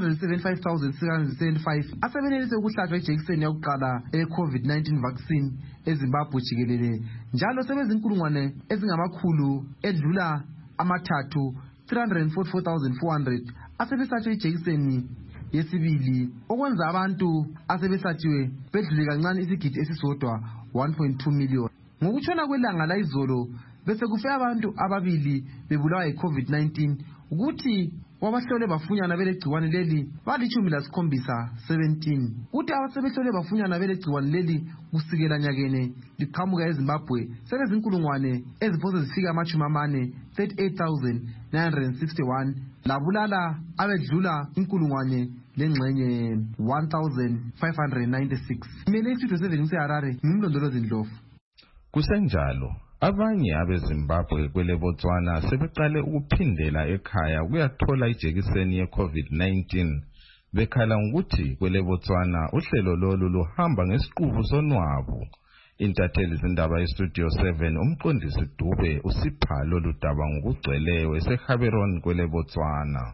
675,675 asebenelise ukuhlatshwa ijekiseni yokuqala e-COVID-19 vaccine eZimbabwe jikelele, njalo sebezinkulungwane ezingamakhulu edlula amathathu 344,400 asebesatshwe ijekiseni yesibili, okwenza abantu asebesathiwe bedlule kancane isigidi esisodwa 1.2 million. Ngokutshona kwelanga layizolo bese kufe abantu ababili bebulawa yi-COVID-19 ukuthi wabahlole bafunyana belegciwane leli bali-17 kuthi abasebehlole bafunyana belegciwane leli kusikela nyakene liqhamuka eZimbabwe sebezinkulungwane eziphose zifika 38,961 labulala abedlula inkulungwane lengxenye 1,596. Mina istudio 7 ngiseHarare ngimlondolozi Ndlovu. Kusenjalo abanye abeZimbabwe kwele Botswana sebeqale ukuphindela ekhaya ukuyathola ijekiseni ye-COVID-19 bekhala ngokuthi kwele Botswana uhlelo lolu luhamba ngesiqubu sonwabu. Intatheli zindaba yestudio 7 umqondisi Dube usipha lolu daba ngokugcweleyo eseHaberon kwele Botswana.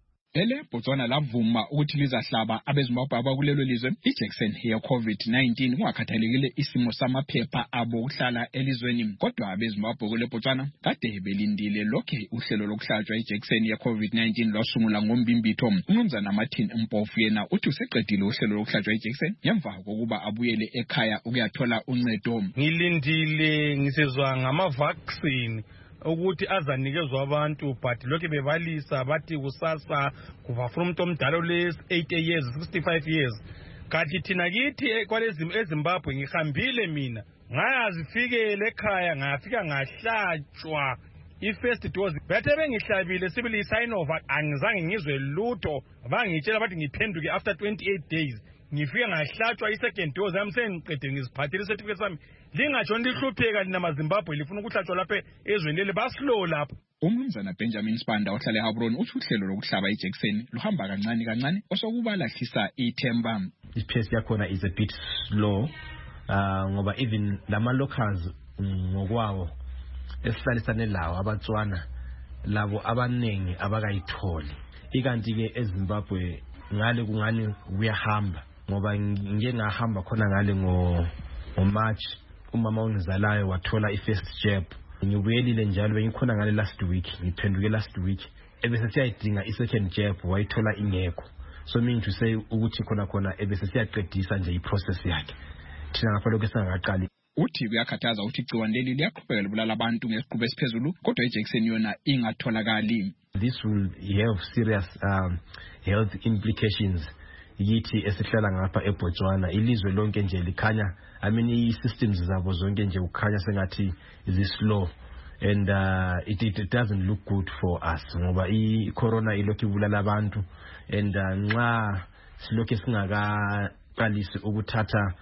Ele Botswana lavuma ukuthi lizahlaba abeZimbabwe abakulelo lizwe ijekiseni ye-COVID-19 kungakhathalekile isimo samaphepha abo ukuhlala elizweni. Kodwa abeZimbabwe kule Botswana kade belindile lokhe uhlelo lokuhlatshwa ijekiseni ye-COVID-19 lwasungula ngombimbitho. Umnumzana Martin Mpofu yena uthi useqedile uhlelo lokuhlatshwa ijekiseni ngemva kokuba abuyele ekhaya ukuyathola uncedo. Ngilindile ngisezwa ngama-vaccine ukuthi azanikezwe abantu but lokho bebalisa bathi kusasa kuva from umuntu omdala le-80 years 65 years. Kanti thina kithi kwalezi eZimbabwe ngihambile mina ngayazifikele ekhaya ngafika ngahlatshwa i-first dose. Bethe bengihlabile sibili i-sign over angizange ngizwe lutho, bangitshela bathi ngiphenduke after 28 days. Ngifika ngahlatshwa i-second dose yami sengiqede ngiziphathile certificate sami. Lingatsho lihlupheka lina maZimbabwe lifuna ukuhlatshwa lapha ezweni leli baslow lapho. Umnumzana Benjamin Spanda ohlala eHaberon uthi uhlelo lokuhlaba ijekiseni luhamba kancane kancane osokuba lahlisa ithemba. Ipace yakhona is a bit slow ngoba even lama locals ngokwawo esihlalisane lawo abatswana labo abanengi abakayitholi. Ikanti ke eZimbabwe ngale kungani kuyahamba ngoba ngike ngahamba khona ngale ngo March umama ongizalayo wathola i-first jab. Ngibuyelile njalo bengikhona ngale last week, ngiphenduke last week ebese siyayidinga i-second jab wayithola ingekho. So meaning to say ukuthi khona ebese siyaqedisa nje i-process yakhe thina ngapha lokho singaqali. Uthi kuyakhathaza ukuthi igciwane leli liyaqhubeka libulala abantu ngesiqubu esiphezulu kodwa ijekiseni yona ingatholakali. This will have serious health implications yithi esihlala ngapha eBotswana. Ilizwe lonke nje likhanya i-systems zabo zonke nje ukhanya sengathi zislow and it doesn't look good for us ngoba i-corona ilokhu ibulala abantu and nxa silokhu singakaqalisi ukuthatha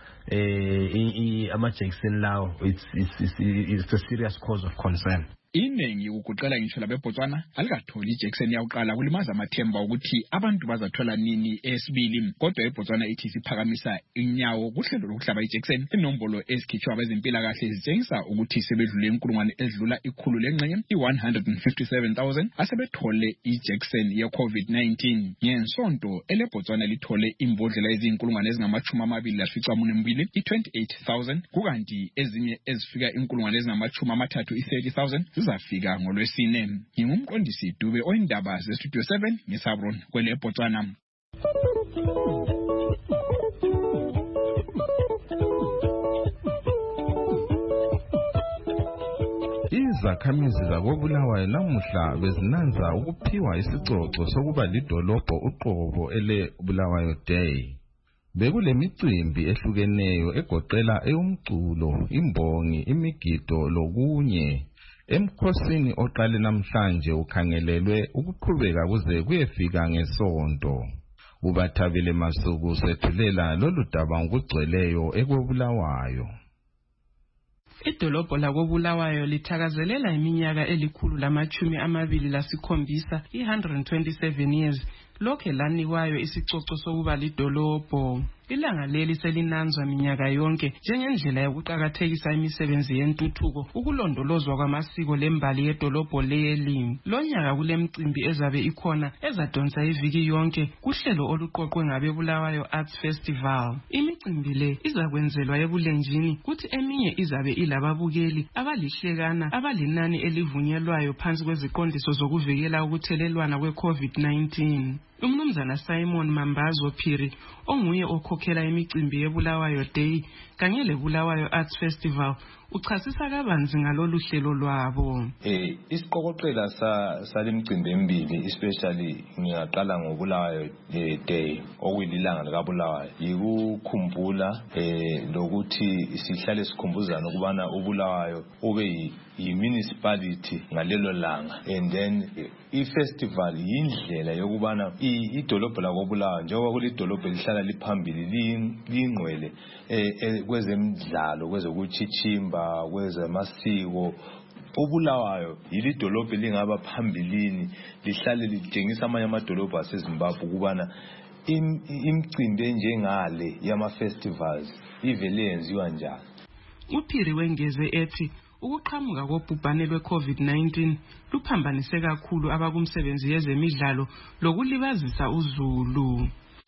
amajekiseni lawo it's a serious cause of concern. Iningi ukuqala ngisho labeBotswana alikatholi ijekiseni yakuqala kulimaza amathemba ukuthi abantu bazathola nini esibili. Kodwa eBotswana ithi siphakamisa inyawo kuhlelo lokuhlaba ijekiseni. Inombolo ezikhitshwa abezempilakahle zitshengisa ukuthi sebedlule inkulungwane edlula ikhulu lengxenye i-157,000 asebethole ijekiseni ye-COVID-19. Ngensonto eleBotswana lithole imbodlela ezinkulungwane ezingama-22 i-28,000 kukanti ezinye ezifika inkulungwane ezingama-30 i-30,000 zizafika ngolwesine. Ngingumqondisi Dube oyindaba zestudio 7 ngeHaberon kwele Botswana. Izakhamizi zakoBulawayo namuhla bezinanza ukuphiwa isicoco sokuba lidolobho uqobo ele Bulawayo Day. Bekule micimbi ehlukeneyo egoqela eyomculo, imbongi, imigido lokunye. Emkhosini oqale namhlanje ukhangelelwe ukuqhubeka kuze kuyefika ngesonto. Ubathabile Masuku sethulela lolu daba ngokugcweleyo ekoBulawayo. Idolobho lakoBulawayo lithakazelela iminyaka elikhulu-27 127 years lokhe lanikwayo isicoco sokuba lidolobho. Ilanga leli selinanzwa minyaka yonke njengendlela yokuqhakathekisa imisebenzi yentuthuko, ukulondolozwa kwamasiko lembali yedolobho leli. Lonyaka kulemicimbi ezabe ikhona ezadonsa iviki yonke kuhlelo oluqoqwe ngabeBulawayo Arts Festival. Imicimbi le izakwenzelwa ebulenjini kuthi eminye izabe ilababukeli abalihlekana abalinani elivunyelwayo phansi kweziqondiso zokuvikela ukuthelelwana kwe-COVID-19. Umnumzana Simon Mambazo Phiri onguye okhokhela imicimbi yeBulawayo Day kanye leBulawayo Arts Festival uchasisa kabanzi ngalolu hlelo lwabo. Isiqokoqela salemicimbi emibili especially ngiyaqala ngoBulawayo Day okuyilanga likaBulawayo yikukhumbula lokuthi sihlale sikhumbuzana ukubana uBulawayo ube yi-municipality ngalelo langa, and then i-festival yindlela yokubana idolobho lakoBulawayo njengoba kulidolobho lihlala liphambili lingcwele kwezemidlalo, kwezokuchichimba, kwezamasiko. uBulawayo yilidolobho lingaba phambilini lihlale litshengisa amanye amadolobho aseZimbabwe ukubana imicimbi enjengale yama-festivals ivele yenziwa njani. uPhiri wengeze ethi ukuqhamuka kobhubhane lwe-COVID-19 luphambanise kakhulu abakumsebenzi yezemidlalo lokulibazisa uzulu.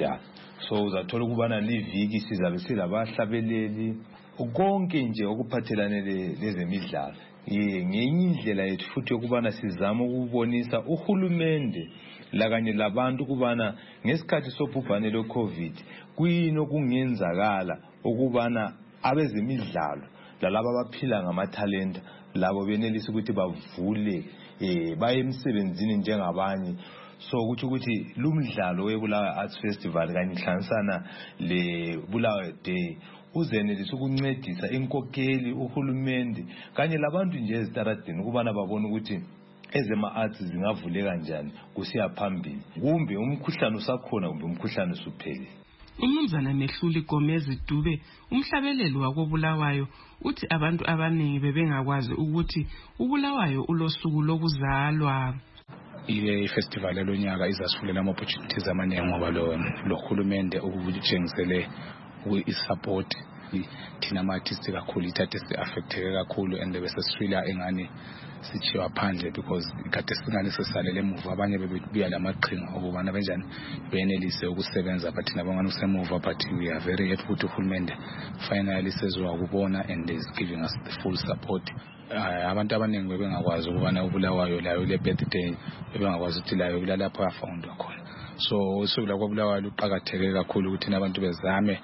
So uzathola ukubana liviki sizabe silabahlabeleli konke nje okuphathelane lezemidlalo. Ngenye indlela yethu futhi ukubana sizama ukubonisa uhulumende lakanye labantu ukubana ngesikhathi sobhubhane lwe-COVID kuyini okungenzakala ukubana abezemidlalo lalabo abaphila ngamathalenta labo benelisa ukuthi bavule baye emsebenzini njengabanye. So ukuthi lumdlalo weBulawayo Arts Festival kanye hlanganisana leBulawayo Day uzenelisa ukuncedisa inkokheli uhulumende kanye labantu nje ezitaradini ukubana babone ukuthi ezema-arts zingavuleka kanjani kusiya phambili, kumbe umkhuhlane usakhona kumbe umkhuhlane usuphele. Umnumzana Mehluli Gomezi Dube umhlabeleli wakoBulawayo uthi abantu abaningi bebengakwazi ukuthi uBulawayo ulosuku lokuzalwa. I-festival elonyaka izasifulela ama-opportunities amaningi ngoba lo hulumende ukutshengisele i-support thina ama-artists kakhulu ithathe si-affecteke kakhulu and bese sifila engani sithiwa phandle because kade singane sesalele emuva, abanye bebebuya lamaqhinga ukubana benjani benelise ukusebenza but thina bangani kusemuva, but we are very happy ukuthi uhulumende finally sezwa ukubona and is giving us the full support. Abantu abaningi bebengakwazi ukubana uBulawayo layo le birthday bebengakwazi ukuthi layo kulalapho yafoundwa khona. So usuku lakwaBulawayo luqhakatheke kakhulu ukuthi abantu bezame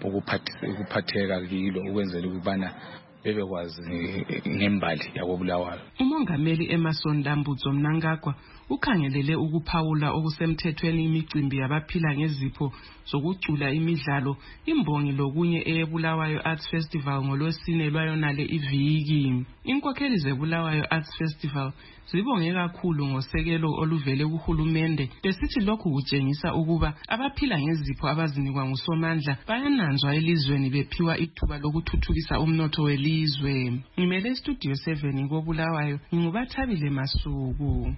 ukuphatheka kilo ukwenzela ukubana bebekwazi ngembali yakoBulawayo. Umongameli Emerson Ndambudzo Mnangagwa ukhangelele ukuphawula okusemthethweni imicimbi yabaphila ngezipho zokucula imidlalo imbongi lokunye eyeBulawayo Arts Festival ngolwesine lwayonale iviki. Inkokheli zeBulawayo Arts Festival zibonge kakhulu ngosekelo oluvele kuhulumende besithi lokhu kutshengisa ukuba abaphila ngezipho abazinikwa ngusomandla bayananzwa elizweni bephiwa ithuba lokuthuthukisa umnotho welizwe. Ngimele Studio 7 koBulawayo ngubathabile Masuku.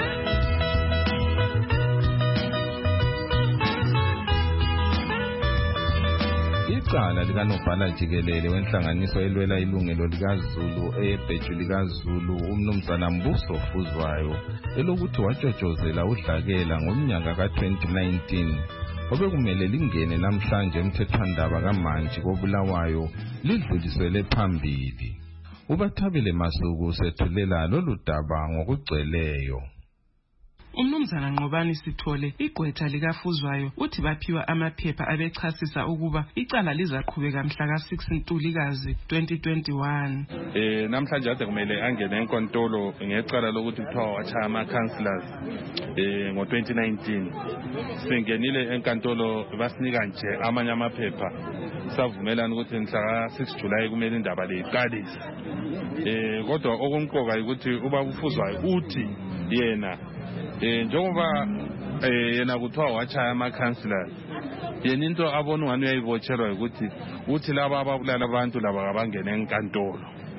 Icala likanobhala jikelele wenhlanganiso elwela ilungelo likaZulu eyebheju likaZulu umnumzana Mbuso Fuzwayo elokuthi watshotshozela udlakela ngomnyaka ka-2019 obekumele lingene namhlanje emthethwandaba kaMantshi koBulawayo lidluliselwe phambili. Ubathabile Masuku sethulela lolu daba ngokugcweleyo. Umnumzana Nqobani Sithole igqwetha likafuzwayo uthi baphiwa amaphepha abechasisa ukuba icala lizaqhubeka mhla ka-6 Ntulikazi 2021. Namhlanje ade kumele angene enkantolo ngecala lokuthi kuthiwa wachaya ama-councillors ngo-2019. Singenile enkantolo basinika nje amanye amaphepha savumelana ukuthi mhla ka-6 Julayi kumele indaba le iqalise. Kodwa okumqoka ukuthi uba ufuzwayo uthi yena njengoba yena kuthiwa wachaya ama-councillors yena into abona ungani uyayibotshelwa ukuthi uthi laba ababulala abantu laba abangene enkantolo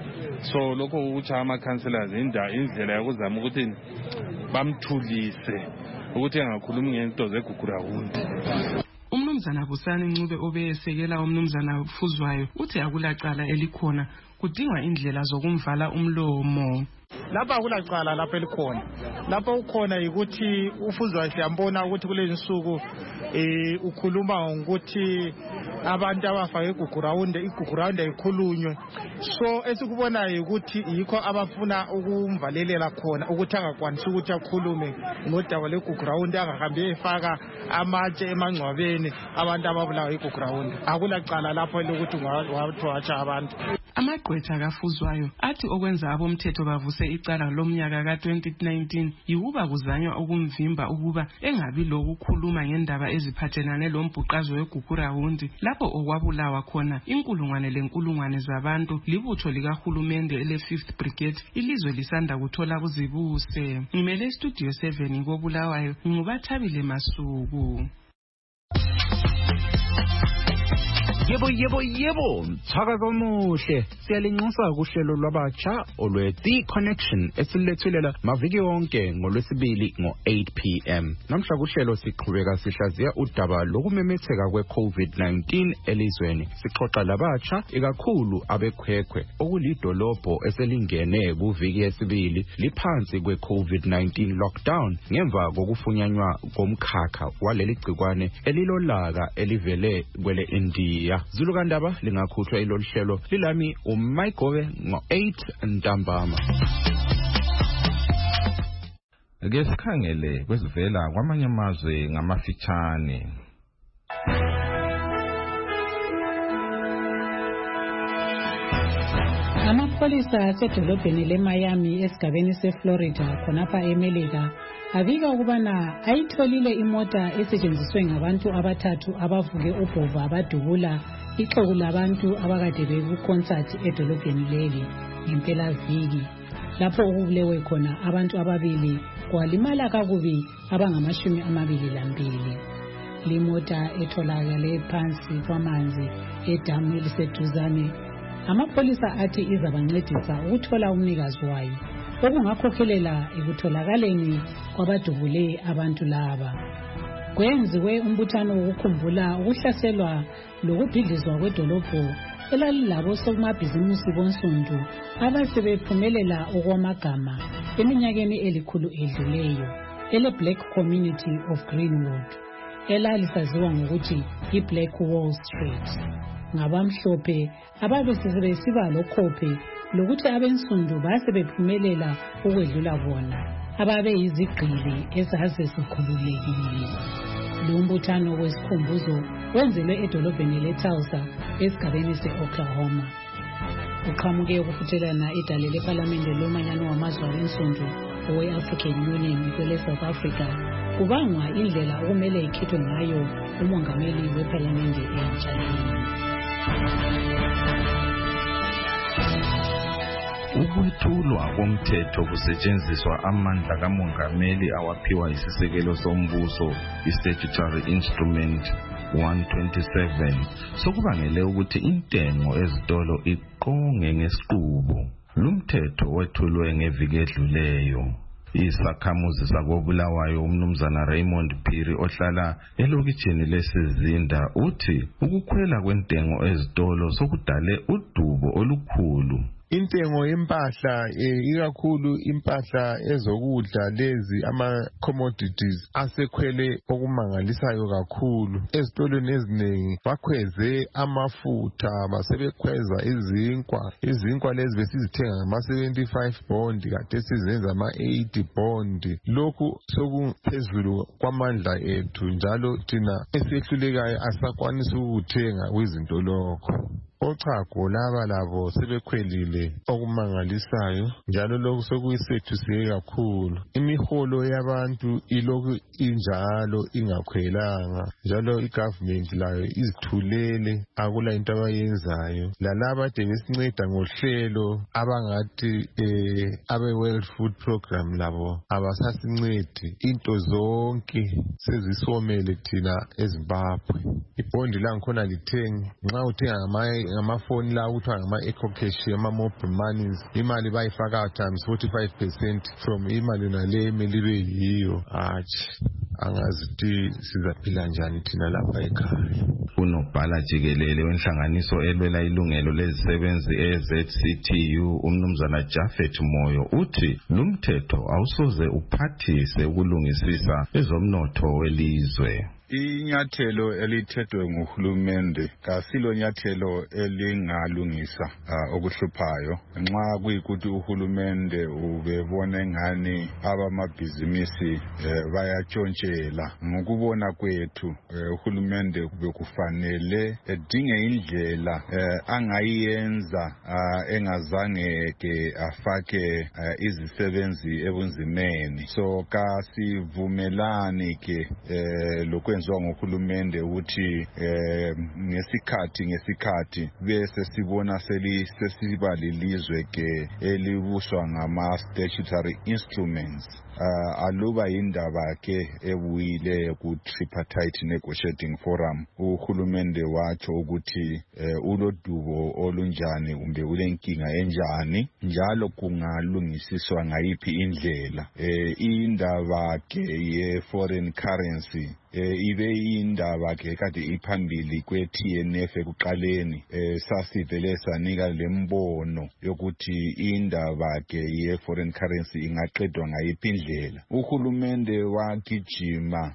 so lokho ukuthi ama-councillors indlela yokuzama ukuthi bamthulise ukuthi engakhulumi ngento zeGugurawundi. Umnumzana Busani Ncube obeyesekela umnumzana Fuzwayo uthi akulacala elikhona kudingwa indlela zokumvala umlomo. Lapha akulacala lapha elikhona. Lapha ukhona ukuthi uFuzwayo siyambona ukuthi kulezi nsuku ukhuluma ngokuthi abantu abafake iGugurawundi ikhulunywe. So esikubonayo ukuthi yikho abafuna ukumvalelela khona ukuthi angakwanisi ukuthi akhulume ngodaba leGugurawundi angahambi efaka amatshe emangcwabeni abantu ababulawa iGugurawundi. Akulacala lapho lokuthi watsha abantu. Amagqwetha kaFuzwayo athi okwenza abomthetho bavuse icala lomnyaka ka-2019 yikuba kuzanywa ukumvimba ukuba engabi lokukhuluma ngendaba eziphathelane lombhuqazo weGugurawundi lapho okwabulawa khona inkulungwane zabantu libutho likahulumende ele-5th Brigade ilizwe lisanda kuthola kuzibuse. Ngimele Studio 7 koBulawayo ngubathabile Masuku. Yebo, mthakazo omuhle. Siyalinxusa kuhlelo lwabatsha olwe-The Connection esilethwelela maviki yonke ngoLwesibili ngo-8 p.m. Namhla kuhlelo siqhubeka sihlaziya udaba lokumemetheka kwe-COVID-19 elizweni. Sixoxa labatsha ikakhulu abekhwekhwe okulidolobho eselingene kuviki yesibili liphansi kwe-COVID-19 lockdown ngemva kokufunyanywa komkhakha waleli gcikwane elilolaka elivele kwele India. Zulukandaba lingakhuthwa ilolu hlelo lilami uMayigobe ngo-8 ntambama. Ke sikhangele kwezivela kwamanye amazwe ngamafitshane. Amapholisa asedolobheni leMiami esigabeni seFlorida khonapha eMelika abika ukubana ayitholile imota esetshenziswe ngabantu abathathu abavuke ubhova abadubula ixuku labantu abakade bekuconcert edolobheni leli ngempelaviki lapho okubulewe khona abantu ababili kwalimala kakubi abangama-22. Limota etholakale phansi kwamanzi edamu eliseduzane. Amapholisa athi izabancedisa ukuthola umnikazi wayo okungakhokhelela ekutholakaleni kwabadubule abantu laba. Kwenziwe umbuthano wokukhumbula ukuhlaselwa lokubhidlizwa kwedolobho elalilabo somabhizimusi bonsundu abasebephumelela okwamagama eminyakeni elikhulu edluleyo ele-Black Community of Greenwood elalisaziwa ngokuthi i-Black Wall Street. Ngabamhlophe ababesebesiba lokhophe lokuthi abensundu basebephumelela ukwedlula bona ababeyizigqili ezazesikhululekile. Lo mbuthano wesikhumbuzo wenzelwe edolobheni leTulsa esigabeni se-Oklahoma. Uqhamuke ukufuthelana idale lePhalamende lomanyano wamazwe abensundu owe-African Union kwele-South Africa kubangwa indlela okumele ikhethwe ngayo umongameli wePhalamende entsha. Ukwethulwa komthetho kusetshenziswa amandla kamongameli awaphiwa isisekelo sombuso i-Statutory Instrument 127 sokubangele ukuthi intengo ezitolo iqonge ngesiqubu. Lumthetho wethulwe ngeviki edluleyo. Isakhamuzi sakoBulawayo umnumzana Raymond Phiri ohlala elokitshini leSizinda uthi ukukhwela kwentengo ezitolo sokudale udubo olukhulu. Intengo yempahla ikakhulu impahla ezokudla lezi ama-commodities asekhwele okumangalisayo kakhulu. Ezitolweni eziningi bakhweze amafutha, basebekhweza izinkwa lezi besizithenga ngama-75 bond kade sizenza ama-80 bond. Lokhu sokuphezulu kwamandla ethu njalo thina esehlulekayo asakwanisi ukuthenga kwizinto lokho. Ochago laba labo sebekhwelile okumangalisayo njalo lokhu sokuyisethuseke kakhulu. Imiholo yabantu ilokhu injalo ingakhwelanga njalo igovernment layo izithulele akula into abayenzayo. Lalaba ade besinceda ngohlelo abangathi abe-World Food Program labo abasasincedi. Into zonke sezisomele thina eZimbabwe. Ibhondi langikhona lithengi nxa uthenga ngamafoni la kuthiwa ngama-eco cash, ama-mobile monies, imali bayifaka times 45% from imali nale emele ibe yiyo. Angazi ukuthi sizaphila njani thina lapha ekhaya. Unobhala jikelele wenhlanganiso elwela ilungelo lezisebenzi eZCTU umnumzana Jafet Moyo uthi lumthetho awusoze uphathise ukulungisisa ezomnotho welizwe. Inyathelo elithethwe nguhulumende kasilo nyathelo elingalungisa okuhluphayo nxa kuyikuthi uhulumende ubebona ngani abamabhizinisi bayatshontshela. Ngokubona kwethu uhulumende bekufanele edinge indlela angayenza engazange ke afake izisebenzi ebunzimeni. So kasivumelani ke lokwenziwa ngohulumende ukuthi ngesikhathi bese sibona sesiba lilizwe ke elibuswa ngama statutory instruments. Aluba indaba ke ebuyile ku tripartite negotiating forum, uhulumende watsho ukuthi ulodubo olunjani kumbe ulenkinga enjani njalo kungalungisiswa ngayiphi indlela. Indaba ke ye foreign currency ibe indaba ke kade iphambili kwe-TNF ekuqaleni. Sasivele sanika lembono yokuthi indaba ke ye foreign currency ingaqedwa ngayiphi indlela. Uhulumende wagijima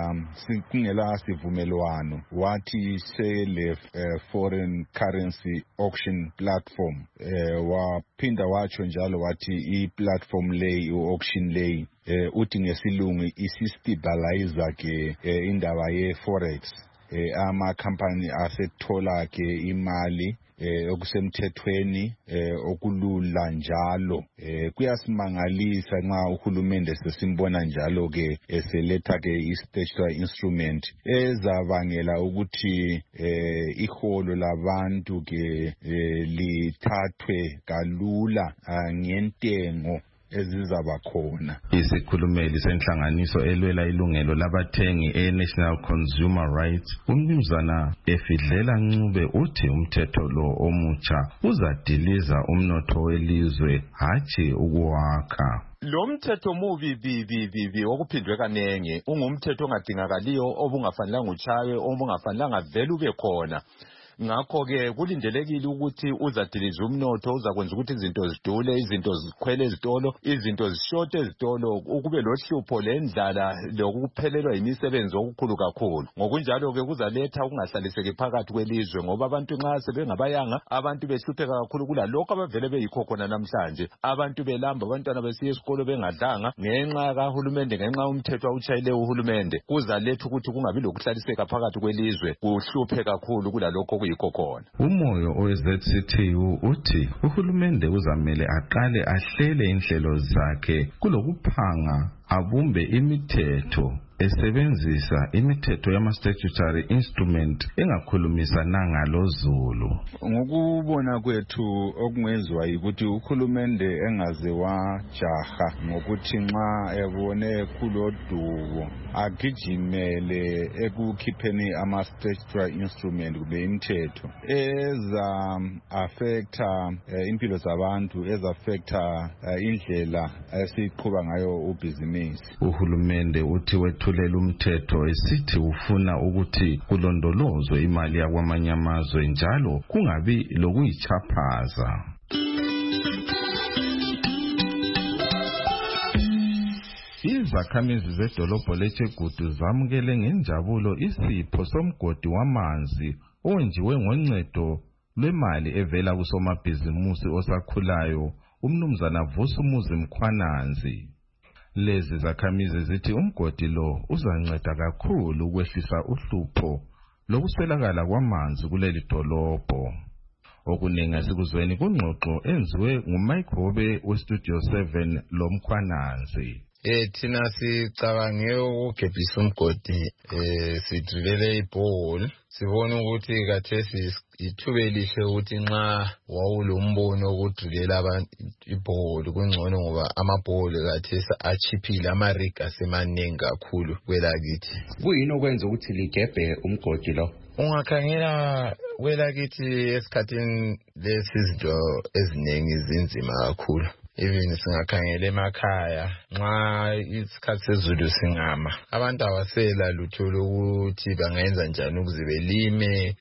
kungela sivumelwano wathi sele foreign currency auction platform, waphinda watsho njalo wathi i-platform lay auction lay uthi ngesilungu isistabilizer ke indaba ye forex. Ama company asethola ke imali okusemthethweni okulula njalo. Kuyasimangalisa nxa uhulumende sesimbona njalo ke eseletha ke i-statutory instrument ezabangela ukuthi iholo labantu ke lithathwe kalula ngentengo ezizaba khona. Isikhulumeli senhlanganiso elwela ilungelo labathengi e-National Consumer Rights umnumzana Efidlela Ncube uthi umthetho lo omutsha uzadiliza umnotho welizwe hatshi ukuwakha. Lo mthetho mubi okuphindwe kanenge ungumthetho ongadingakaliyo obungafanelanga uchaye obungafanelanga vele ube khona. Ngakho ke kulindelekile ukuthi uzadiliza umnotho, uzakwenza ukuthi izinto zidule, izinto zikhwele ezitolo, izinto zishote ezitolo, ukube lohlupho lendlala lokuphelelwa imisebenzi okukhulu kakhulu. Ngokunjalo ke kuzaletha ukungahlaliseki phakathi kwelizwe ngoba abantu nxa sebengabayanga, abantu behlupheka kakhulu kulalokho abavele beyikho khona namhlanje. Abantu belamba, abantwana besiya esikolo bengadlanga ngenxa kahulumende, ngenxa umthetho awutshayile uhulumende. Kuzaletha ukuthi kungabi lokuhlaliseka phakathi kwelizwe, kuhluphe kakhulu kulalokho khona. Umoyo we-ZCTU uthi uhulumende uzamele aqale ahlele inhlelo zakhe kulokuphanga abumbe imithetho esebenzisa imithetho yama-statutory instrument engakhulumisananga loZulu. Ngokubona kwethu okungenziwa yikuthi uhulumende engaze wajaha ngokuthi nxa ebone kulodubo agijimele ekukhipheni ama-statutory instrument kube imithetho eza affecta impilo zabantu, eza affecta indlela esiqhuba ngayo ubhizinisi. Uhulumende uthi wethulela umthetho esithi ufuna ukuthi kulondolozwe imali yakwamanye amazwe njalo kungabi lokuyichaphaza. Izakhamizi zedolobho leChegutu zamukele ngenjabulo isipho somgodi wamanzi owenziwe ngoncedo lwemali evela kusomabhizimusi osakhulayo umnumzana Vusumuzi Mkhwananzi. Lezi zakhamizi zithi umgodi lo uzanceda kakhulu ukwehlisa uhlupho lokuswelakala kwamanzi kuleli dolobho. Okuningi asikuzweni kungxoxo enziwe nguMike Hobe weStudio 7 loMkhwananzi. Thina sicabange ukugebhisa umgodi sidrilele ibhole. Sibona ukuthi kathesi ithuba elihle ukuthi nxa wawulombono wokudrilela abantu ibhole kungcono ngoba amabhole kathesi achiphile, amariga asemaningi kakhulu kwelakithi. Kuyini okwenza ukuthi ligebhe umgodi lo? Ungakhangela Kwelakithi esikhathini lesizinto eziningi zinzima kakhulu. Even singakhangela emakhaya nxa isikhathi sezulu singama abantu abasela lutho lokuthi bangenza njani ukuze belime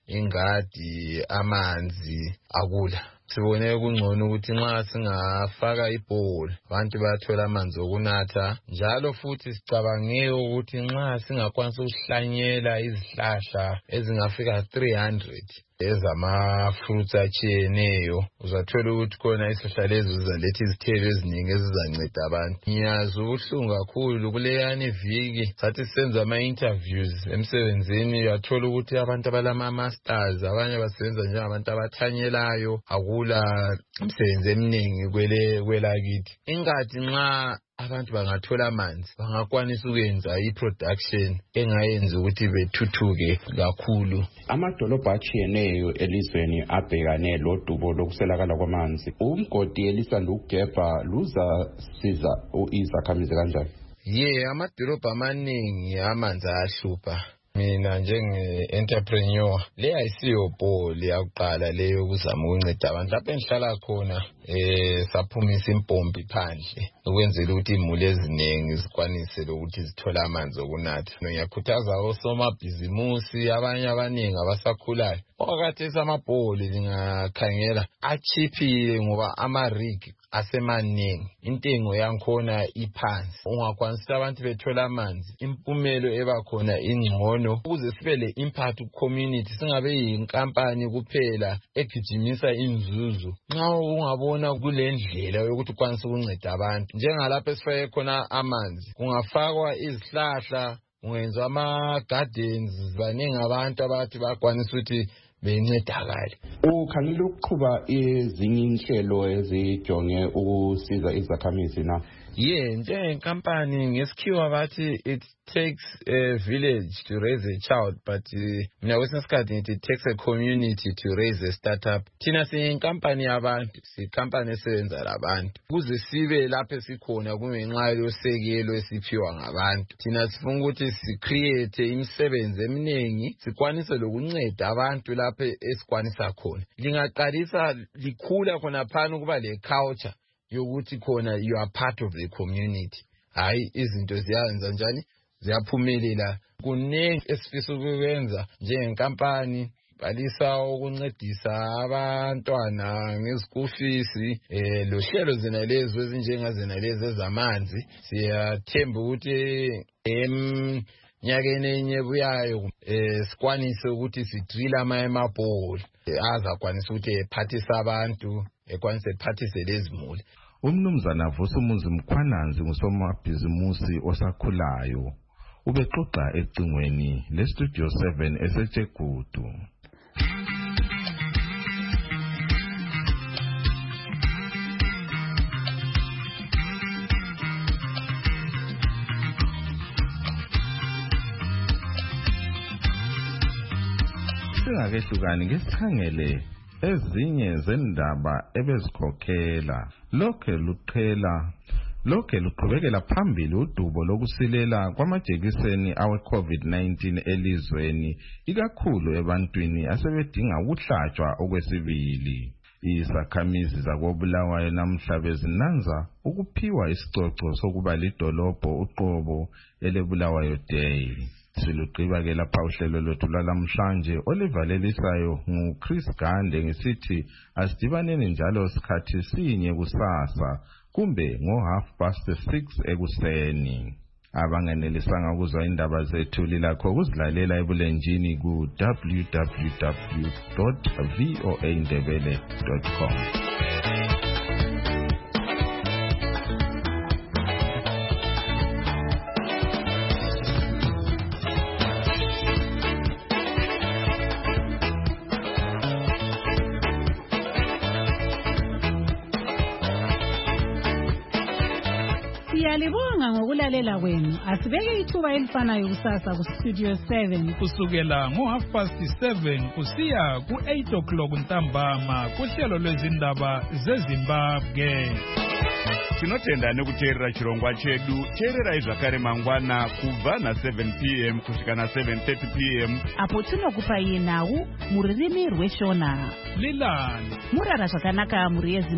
ingadi amanzi akula. Sibone kungcono ukuthi nxa singafaka ibhowl abantu bayathola amanzi okunatha njalo futhi sicabange ukuthi nxa singakwanisa ukuhlanyela izihlahla ezingafika 300 ezama-fruits atshiyeneyo uzathola ukuthi khona isihlahla lezo zizaletha izithelo eziningi ezizanceda abantu. Ngiyazi ubuhlungu kakhulu kuleyani viki sathi senza ama-interviews emsebenzini yathola ukuthi abantu abalama-masters abanye basebenza njengabantu abathanyelayo akula imisebenzi eminingi kwelakithi. Ingadi nxa abantu bangathola amanzi bangakwanisa ukwenza i-production engayenza ukuthi bethuthuke kakhulu. Amadolobha atshiyeneyo elizweni abhekane lodubo lokuswelakala kwamanzi. Umgodi elisanda ukugebha luzasiza izakhamizi kanjani? Amadolobha amaningi amanzi ayahlupha. Mina njenge-entrepreneur le ayisiyo bholi yakuqala leyo ukuzama ukunceda abantu. Lapho engihlala khona saphumisa impompi phandle ukwenzela ukuthi imuli eziningi zikwanise ukuthi zithole amanzi okunatha. Ngiyakhuthaza osomabhizimusi abanye abaningi abasakhulayo okhathesi amabholi lingakhangela achiphile ngoba ama-rig asemaningi intengo yankhona iphansi. Ungakwanisa abantu bethola amanzi impumelo ebakhona ingcono ukuze sibe le impact ku-community singabe yinkampani kuphela egijimisa inzuzo. Nxa ungabona kule ndlela yokuthi ukwanisa ukunceda abantu njengalapho esifake khona amanzi kungafakwa izihlahla ungenza ama-gardens baningi abantu abathi bakwanisa ukuthi bencedakale. Ukhangela ukuqhuba ezinye inhlelo ezijonge ukusiza izakhamizi na? Njengenkampani ngesikhiwa bathi it takes a village to raise a child, but mina kwesinye isikhathi ngithi it takes a community to raise a startup. Thina siyinkampani yabantu, siyinkampani esebenza labantu. Kuze sibe lapho esikhona kungenxa yosekelo esiphiwa ngabantu. Thina sifuna ukuthi si-create imisebenzi eminingi, sikwanise lokunceda abantu lapho esikwanisa khona. Lingaqalisa likhula khona phana ukuba le culture yokuthi khona you are part of the community. Hayi izinto ziyenza njani ziyaphumelela. Kuningi esifisa ukwenza njengenkampani balisa ukuncedisa abantwana ngezikhool fees lo hlelo zena lezo ezinjengazena lezi ezamanzi. Siyathemba ukuthi nyakeni enye buyayo sikwanise ukuthi sidrilla amabholi azakwanisa ukuthi ephathisa abantu ekwanise ephathise lezi muli. Umnumzana Vusumuzi Mkhwananzi ngusomabhizimusi osakhulayo ubexoxa ecingweni leStudio 7 eseThegudu. Singakehlukani ngesikhangele ezinye zendaba ebezikhokhela lokhe luqhubekela phambili udubo lokusilela kwamajekiseni awe-COVID-19 elizweni ikakhulu ebantwini asebedinga ukuhlatshwa okwesibili. Izakhamizi zakoBulawayo namhla bezinanza ukuphiwa isicoco sokuba lidolobho uqobo eleBulawayo Day. Siluqiba-ke lapha uhlelo lwethu lwalamhlanje olivalelisayo nguChris Gande ngesithi asidibaneni njalo sikhathi sinye kusasa kumbe ngo6:30 ekuseni. Abangenelisanga ukuzwa indaba zethu lilakho ukuzilalela ebulenjini ku www.voaindebele.com. Siyalibonga ngokulalela kwenu. Asibeke ithuba elifanayo kusasa ku Studio 7 kusukela ngo7:30 kusiya ku8 o'clock ntambama kuhlelo lwezindaba zeZimbabwe. Tinotenda nekuteerera chirongwa chedu. Teererai zvakare mangwana kubva na7 p.m. kusvika na7:30 p.m. apo tinokupai nhau mururimi rweshona. Lilani murara zvakanaka muri